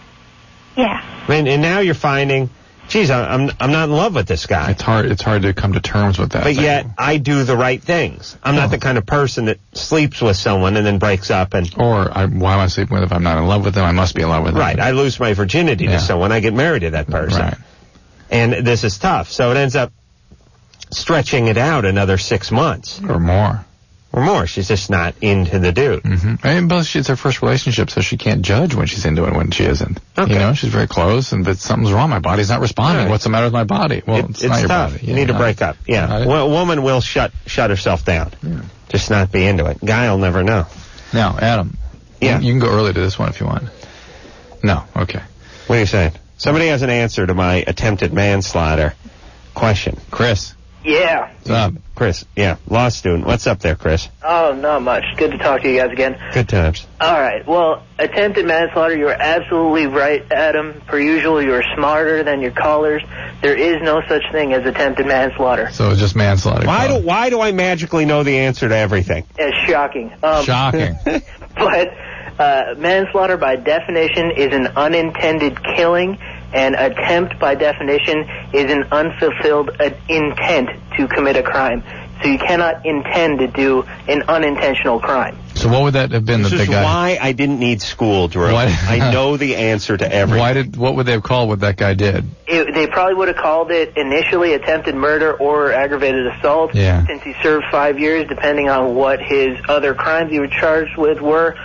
Yeah. And, and now you're finding, geez, I'm I'm not in love with this guy. It's hard. It's hard to come to terms with that. But thing. yet I do the right things. I'm not Oh. the kind of person that sleeps with someone and then breaks up and. Or I, why am I sleeping with if I'm not in love with them? I must be in love with them. Right. I lose my virginity Yeah. to someone. I get married to that person. Right. And this is tough. So it ends up stretching it out another six months Or more. or more. She's just not into the dude. Mm-hmm. And plus, it's her first relationship, so she can't judge when she's into it and when she isn't. Okay. You know, she's very close, and but something's wrong. My body's not responding. Right. What's the matter with my body? Well, It- it's, not your tough. body. You Yeah, need to not- break up. Yeah. not it. Well, a woman will shut shut herself down. Yeah. Just not be into it. Guy will never know. Now, Adam. Yeah. You, you can go early to this one if you want. No. Okay. What are you saying? Somebody has an answer to my attempted manslaughter question. Chris. Yeah. What's up? Chris, yeah, law student. What's up there, Chris? Oh, not much. Good to talk to you guys again. Good times. All right. Well, attempted manslaughter, you are absolutely right, Adam. Per usual, you are smarter than your callers. There is no such thing as attempted manslaughter. So it's just manslaughter. Why do Carl. why do I magically know the answer to everything? It's shocking. Um, Shocking. But uh, manslaughter, by definition, is an unintended killing, and attempt, by definition, is an unfulfilled uh, intent to commit a crime. So you cannot intend to do an unintentional crime. So what would that have been? This that the is guy? why I didn't need school, Drew. Why- I know the answer to everything. Why did? What would they have called what that guy did? It, they probably would have called it initially attempted murder or aggravated assault. Yeah. Since he served five years, depending on what his other crimes he was charged with were,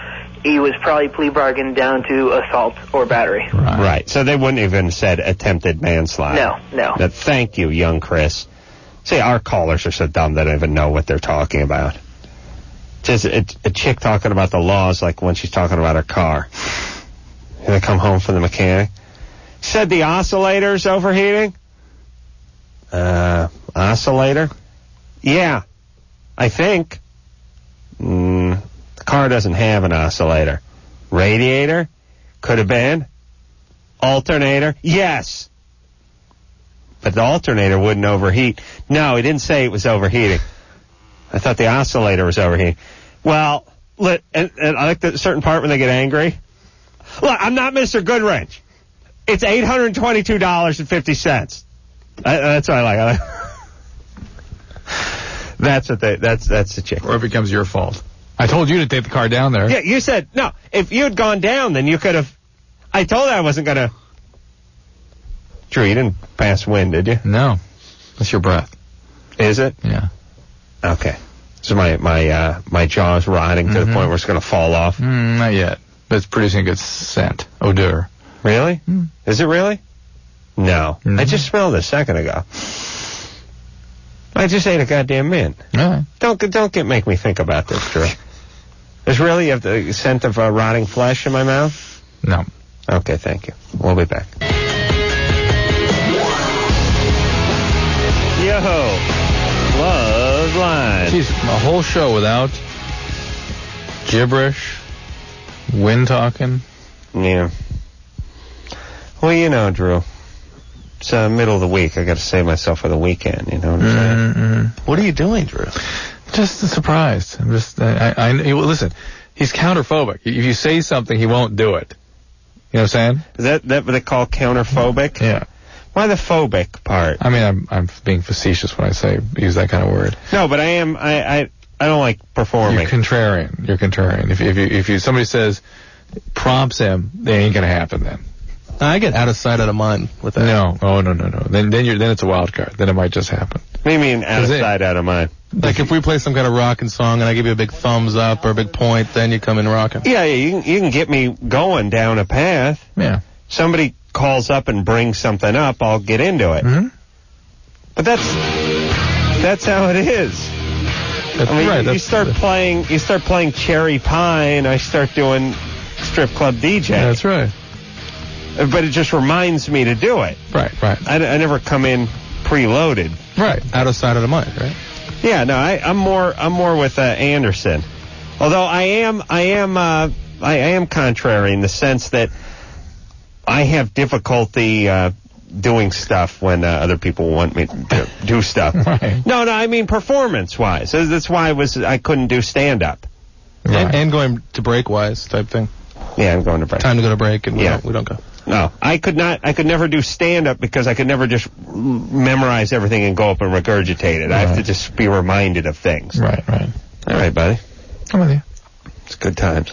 he was probably plea bargained down to assault or battery. Right. right. So they wouldn't even said attempted manslaughter. No, no. But thank you, young Chris. See, our callers are so dumb they don't even know what they're talking about. Just a, a chick talking about the laws like when she's talking about her car. And they come home from the mechanic. Said the oscillator's overheating? Uh, oscillator? Yeah, I think. Mm, the car doesn't have an oscillator. Radiator? Could have been. Alternator? Yes. But the alternator wouldn't overheat. No, he didn't say it was overheating. I thought the oscillator was overheating. Well, let, and, and I like the certain part when they get angry. Look, I'm not Mister Goodwrench. It's eight hundred twenty-two dollars and fifty cents. I, that's what I like. I like that's what they, that's, that's the chick. Or it becomes your fault. I told you to take the car down there. Yeah, you said, no, if you had gone down, then you could have, I told her I wasn't going to. Drew, you didn't pass wind, did you? No. That's your breath. Is it? Yeah. Okay. So my, my, uh, my jaw's rotting mm-hmm. to the point where it's going to fall off? Mm, not yet. But it's producing a good scent. Odor. Really? Mm. Is it really? No. Mm-hmm. I just smelled it a second ago. I just ate a goddamn mint. Right. Don't don't get make me think about this, Drew. There's really a, the scent of uh, rotting flesh in my mouth? No. Okay, thank you. We'll be back. Yo, Love Line. Jeez, a whole show without gibberish, wind talking. Yeah. Well, you know, Drew. It's uh, middle of the week. I got to save myself for the weekend. You know what I'm saying? Mm-hmm. What are you doing, Drew? Just surprised. I'm just. I. I, I listen. He's counterphobic. If you say something, he won't do it. You know what I'm saying? Is that that what they call counterphobic? Yeah. Why the phobic part? I mean, I'm I'm being facetious when I say use that kind of word. No, but I am. I I, I don't like performing. You're contrarian. You're contrarian. If if you if you somebody says prompts him, they ain't gonna happen then. I get out of sight, out of mind with that. No, oh no, no, no. Then, then you're, then it's a wild card. Then it might just happen. What do you mean out of it, sight, out of mind? Like if we play some kind of rocking song and I give you a big thumbs up or a big point, then you come in rocking. Yeah, yeah. You can, you can get me going down a path. Yeah. Somebody calls up and brings something up, I'll get into it. Mm-hmm. But that's that's how it is. That's I mean, right. You, that's you start the... playing, you start playing Cherry Pie, and I start doing strip club D J. That's right. But it just reminds me to do it. Right, right. I, I never come in preloaded. Right. Out of sight, out of mind, right? Yeah, no, I, I'm more, I'm more with uh, Anderson. Although I am, I am, uh, I, I am contrary in the sense that I have difficulty uh, doing stuff when uh, other people want me to do stuff. Right. No, no, I mean performance-wise. That's why I was, I couldn't do stand-up. Right. And, and going to break-wise type thing. Yeah, I'm going to break. Time to go to break, and we, yeah. don't, we don't go. No, I could not. I could never do stand-up because I could never just memorize everything and go up and regurgitate it. Right. I have to just be reminded of things. Right, right. All right, buddy. I'm with you. It's good times.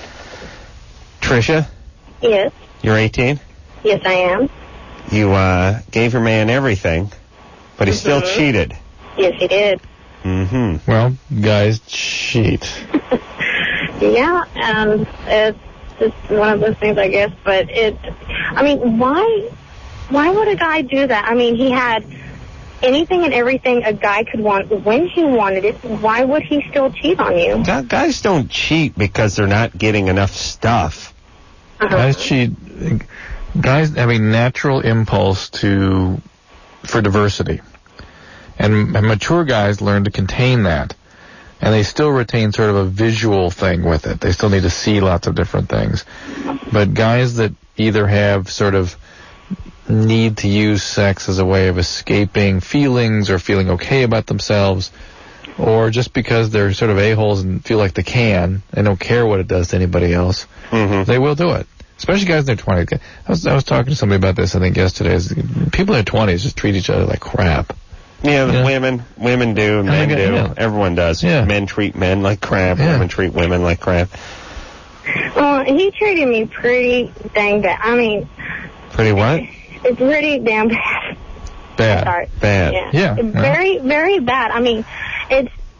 Tricia? Yes. You're eighteen? Yes, I am. You uh, gave your man everything, but he mm-hmm. still cheated. Yes, he did. Mm-hmm. Well, guys cheat. Yeah, and it's just one of those things, I guess. But it, I mean, why, why would a guy do that? I mean, he had anything and everything a guy could want when he wanted it. Why would he still cheat on you? Guys don't cheat because they're not getting enough stuff. Uh-huh. Guys cheat. Guys have a natural impulse to for diversity, and, and mature guys learn to contain that. And they still retain sort of a visual thing with it. They still need to see lots of different things. But guys that either have sort of need to use sex as a way of escaping feelings or feeling okay about themselves, or just because they're sort of a-holes and feel like they can and don't care what it does to anybody else, mm-hmm. they will do it. Especially guys in their twenties. I was, I was talking to somebody about this, I think, yesterday. Is people in their twenties just treat each other like crap. Yeah, yeah, women, women do, men got, do, yeah. everyone does. Yeah. Men treat men like crap, yeah. women treat women like crap. Well, he treated me pretty dang bad. I mean... Pretty what? It's pretty damn bad. Bad. Sorry. Bad. Yeah. yeah. Very, very bad. I mean, it's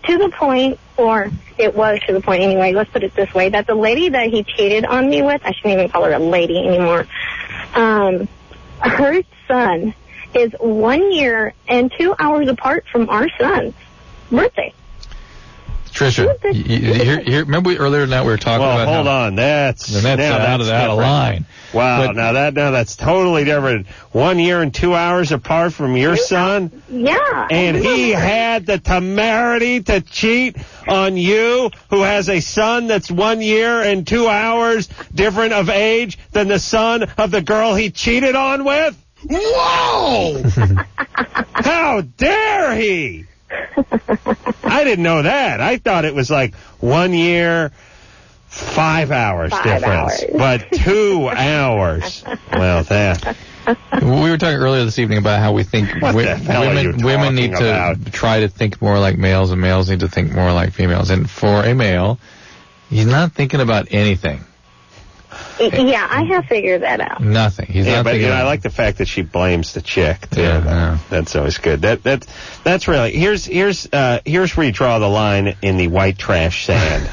to the point, or it was to the point anyway, let's put it this way, that the lady that he cheated on me with, I shouldn't even call her a lady anymore, um, her son is one year and two hours apart from our son's birthday. Trisha, you, you, here, here, remember we, earlier tonight we were talking well, about hold how, on, that's, that's now out, that's of, out of line. Wow, But- now that now that's totally different. One year and two hours apart from your son, Yeah. and he had the temerity to cheat on you, who has a son that's one year and two hours different of age than the son of the girl he cheated on with? Whoa! How dare he! I didn't know that. I thought it was like one year, five hours Five difference. hours. But two hours. Well, that. We were talking earlier this evening about how we think What wi- the hell are women you women talking need to about? try to think more like males, and males need to think more like females. And for a male, he's not thinking about anything. Yeah, I have figured that out. Nothing. He's Yeah, not but thinking. you know, I about- like the fact that she blames the chick too. Yeah, though. yeah. That's always good. That that that's really here's here's uh, here's where you draw the line in the white trash sand.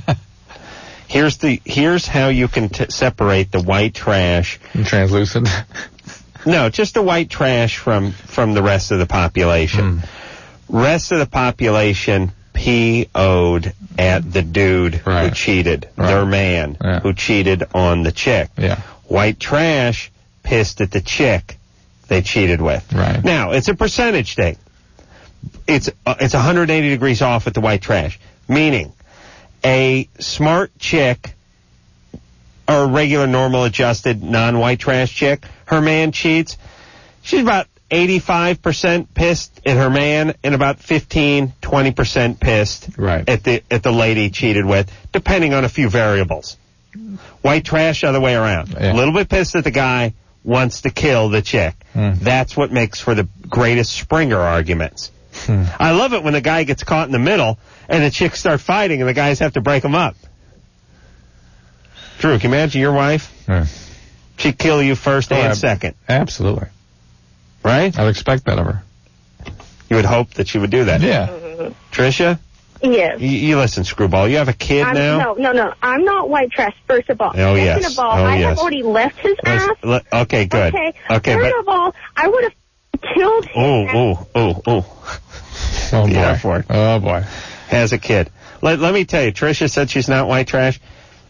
here's the here's how you can t- separate the white trash. Translucent. No, just the white trash from from the rest of the population. Mm. Rest of the population P O'd at the dude who Right. cheated, Right. their man Yeah. who cheated on the chick. Yeah. White trash pissed at the chick they cheated with. Right. Now, it's a percentage thing. It's uh, it's one hundred eighty degrees off with the white trash, meaning a smart chick or a regular, normal, adjusted, non-white trash chick, her man cheats, she's about eighty-five percent pissed at her man and about fifteen, twenty percent pissed Right. at the at the lady he cheated with, depending on a few variables. White trash, other way around. A Yeah. little bit pissed at the guy, wants to kill the chick. Mm. That's what makes for the greatest Springer arguments. Hmm. I love it when the guy gets caught in the middle and the chicks start fighting and the guys have to break them up. Drew, can you imagine your wife? Yeah. She'd kill you first Oh, and ab- second, Absolutely. right? I would expect that of her. You would hope that she would do that. Yeah. Tricia, Yes. you, you listen, Screwball. You have a kid I'm, now? No, no, no. I'm not white trash, first of all. Oh, Second yes. of all, Oh, I yes. have already left his Let's- ass. le- okay, good. Okay. Okay, Third but... of all, I would have killed him. Oh, oh, oh, oh. Oh boy. Yeah, for it. Oh boy. Has a kid. Let, let me tell you, Tricia said she's not white trash.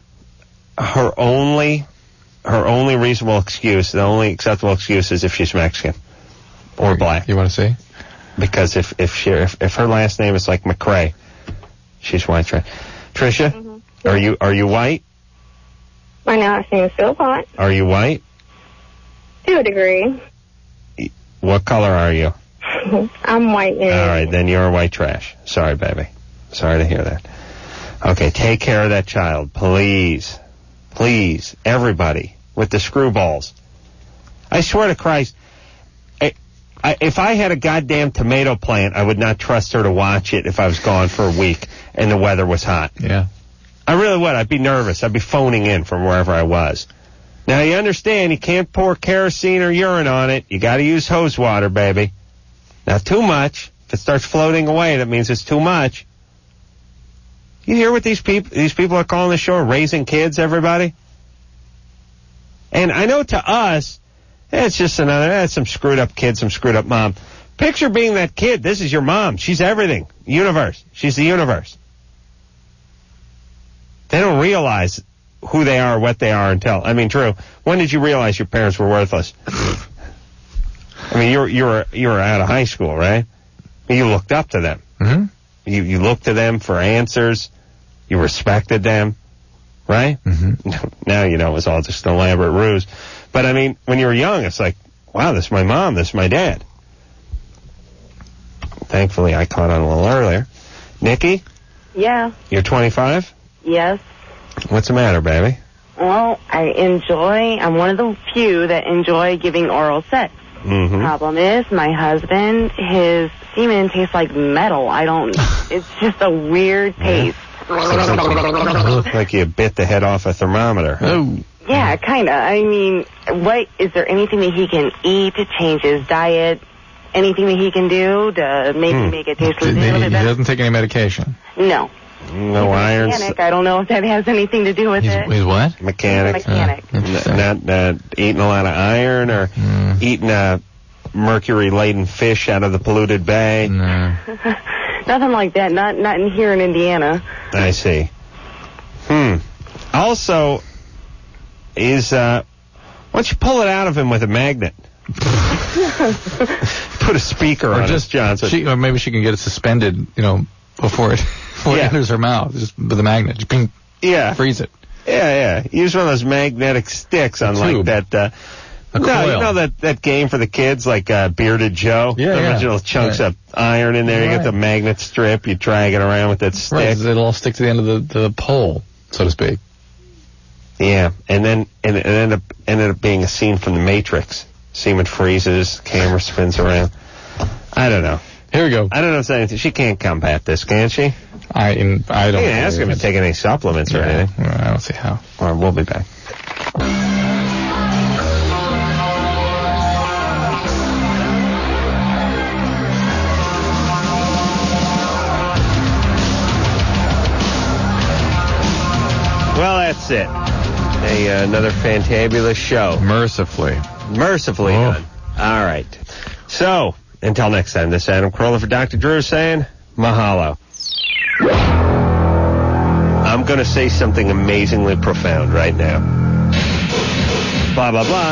Her only, her only reasonable excuse, the only acceptable excuse is if she's Mexican or black. You want to see? Because if if she if, if her last name is like McRae, she's white trash. Tricia, Mm-hmm. are you are you white? My last name is Philpott, Are you white? to a degree. What color are you? I'm white now. All right, then you're white trash. Sorry, baby. Sorry to hear that. Okay, take care of that child, please. Please, everybody, with the screwballs. I swear to Christ, I, I, if I had a goddamn tomato plant, I would not trust her to watch it if I was gone for a week and the weather was hot. Yeah. I really would. I'd be nervous. I'd be phoning in from wherever I was. Now, you understand, you can't pour kerosene or urine on it. You got to use hose water, baby. Not too much. If it starts floating away, that means it's too much. You hear what these people these people are calling the show raising kids, everybody? And I know to us, eh, it's just another, eh, some screwed up kid, some screwed up mom. Picture being that kid. This is your mom. She's everything. Universe. She's the universe. They don't realize who they are, what they are until, I mean, Drew, when did you realize your parents were worthless? I mean, you were, you were, you were out of high school, right? You looked up to them. Mm-hmm. You, you looked to them for answers. You respected them, right? Mm-hmm. Now you know it was all just an elaborate ruse. But I mean, when you were young, it's like, wow, this is my mom, this is my dad. Thankfully, I caught on a little earlier. Nikki, Yeah, you're twenty-five? yes. What's the matter, baby? Well, I enjoy, I'm one of the few that enjoy giving oral sex. Mm-hmm. Problem is, my husband, his semen tastes like metal. I don't, it's just a weird taste. Like you bit the head off a thermometer. Oh. Yeah, kind of. I mean, what, is there anything that he can eat to change his diet anything that he can do to maybe Hmm. make it taste a He, little he bit better? doesn't take any medication. No. No iron. Mechanic. I don't know if that has anything to do with it. He's what? Mechanic. He's a mechanic. N- Not uh, eating a lot of iron or Hmm. eating a mercury-laden fish out of the polluted bay. Nothing like that. Not not in here in Indiana. I see. Hmm. Also, is uh, why don't you pull it out of him with a magnet? Put a speaker Or on just it, Johnson. She, or maybe she can get it suspended, you know, before it, before Yeah. it enters her mouth, just with a magnet. Just ping, yeah. freeze it. Yeah, yeah. Use one of those magnetic sticks on like tube. that. Uh, A no, coil. you know that, that game for the kids, like uh, Bearded Joe? Yeah, the yeah. original chunks Right. of iron in there. You Right. get the magnet strip. You drag it around with that stick. Right, it'll all stick to the end of the, the pole, so to speak. Yeah, and then and it ended up ended up being a scene from The Matrix. Seaman freezes, camera spins around. I don't know. Here we go. I don't know if anything. She can't combat this, can she? I in, I don't. You can ask him to take any supplements or Yeah, anything. I don't see how. All right, we'll be back. Well, that's it. A, uh, another fantabulous show. Mercifully. Mercifully Oh. done. All right. So, until next time, this is Adam Carolla for Doctor Drew saying mahalo. I'm going to say something amazingly profound right now. Blah, blah, blah.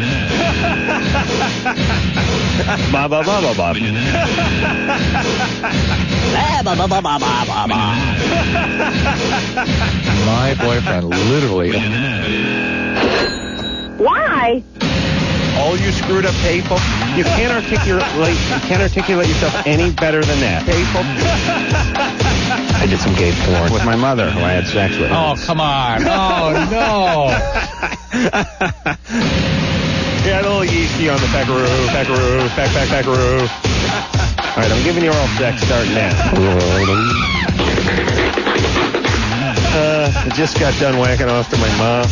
Blah, blah, blah, blah, blah. My boyfriend literally. Why? All you screwed up people, you can't articulate you can't articulate yourself any better than that. People. I did some gay porn with my mother, who I had sex with. Oh, come on. Oh, no. Yeah, a little yeasty on the peckaroo, peckaroo, peck, peck, peckaroo. All right, I'm giving you oral sex starting now. Uh, I just got done whacking off to my mom.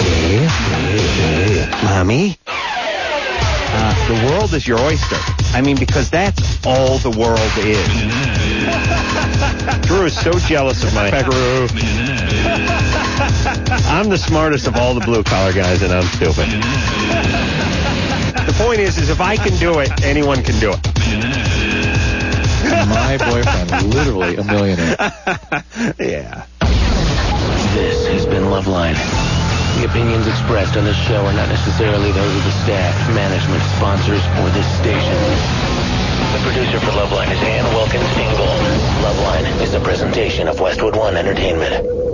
Mommy? Uh, the world is your oyster. I mean, because that's all the world is. Drew is so jealous of my peckaroo. I'm the smartest of all the blue-collar guys, and I'm stupid. The point is, is if I can do it, anyone can do it. My boyfriend, literally a millionaire. Yeah. This has been Loveline. The opinions expressed on this show are not necessarily those of the staff, management, sponsors, or this station. The producer for Loveline is Ann Wilkins Ingold. Loveline is a presentation of Westwood One Entertainment.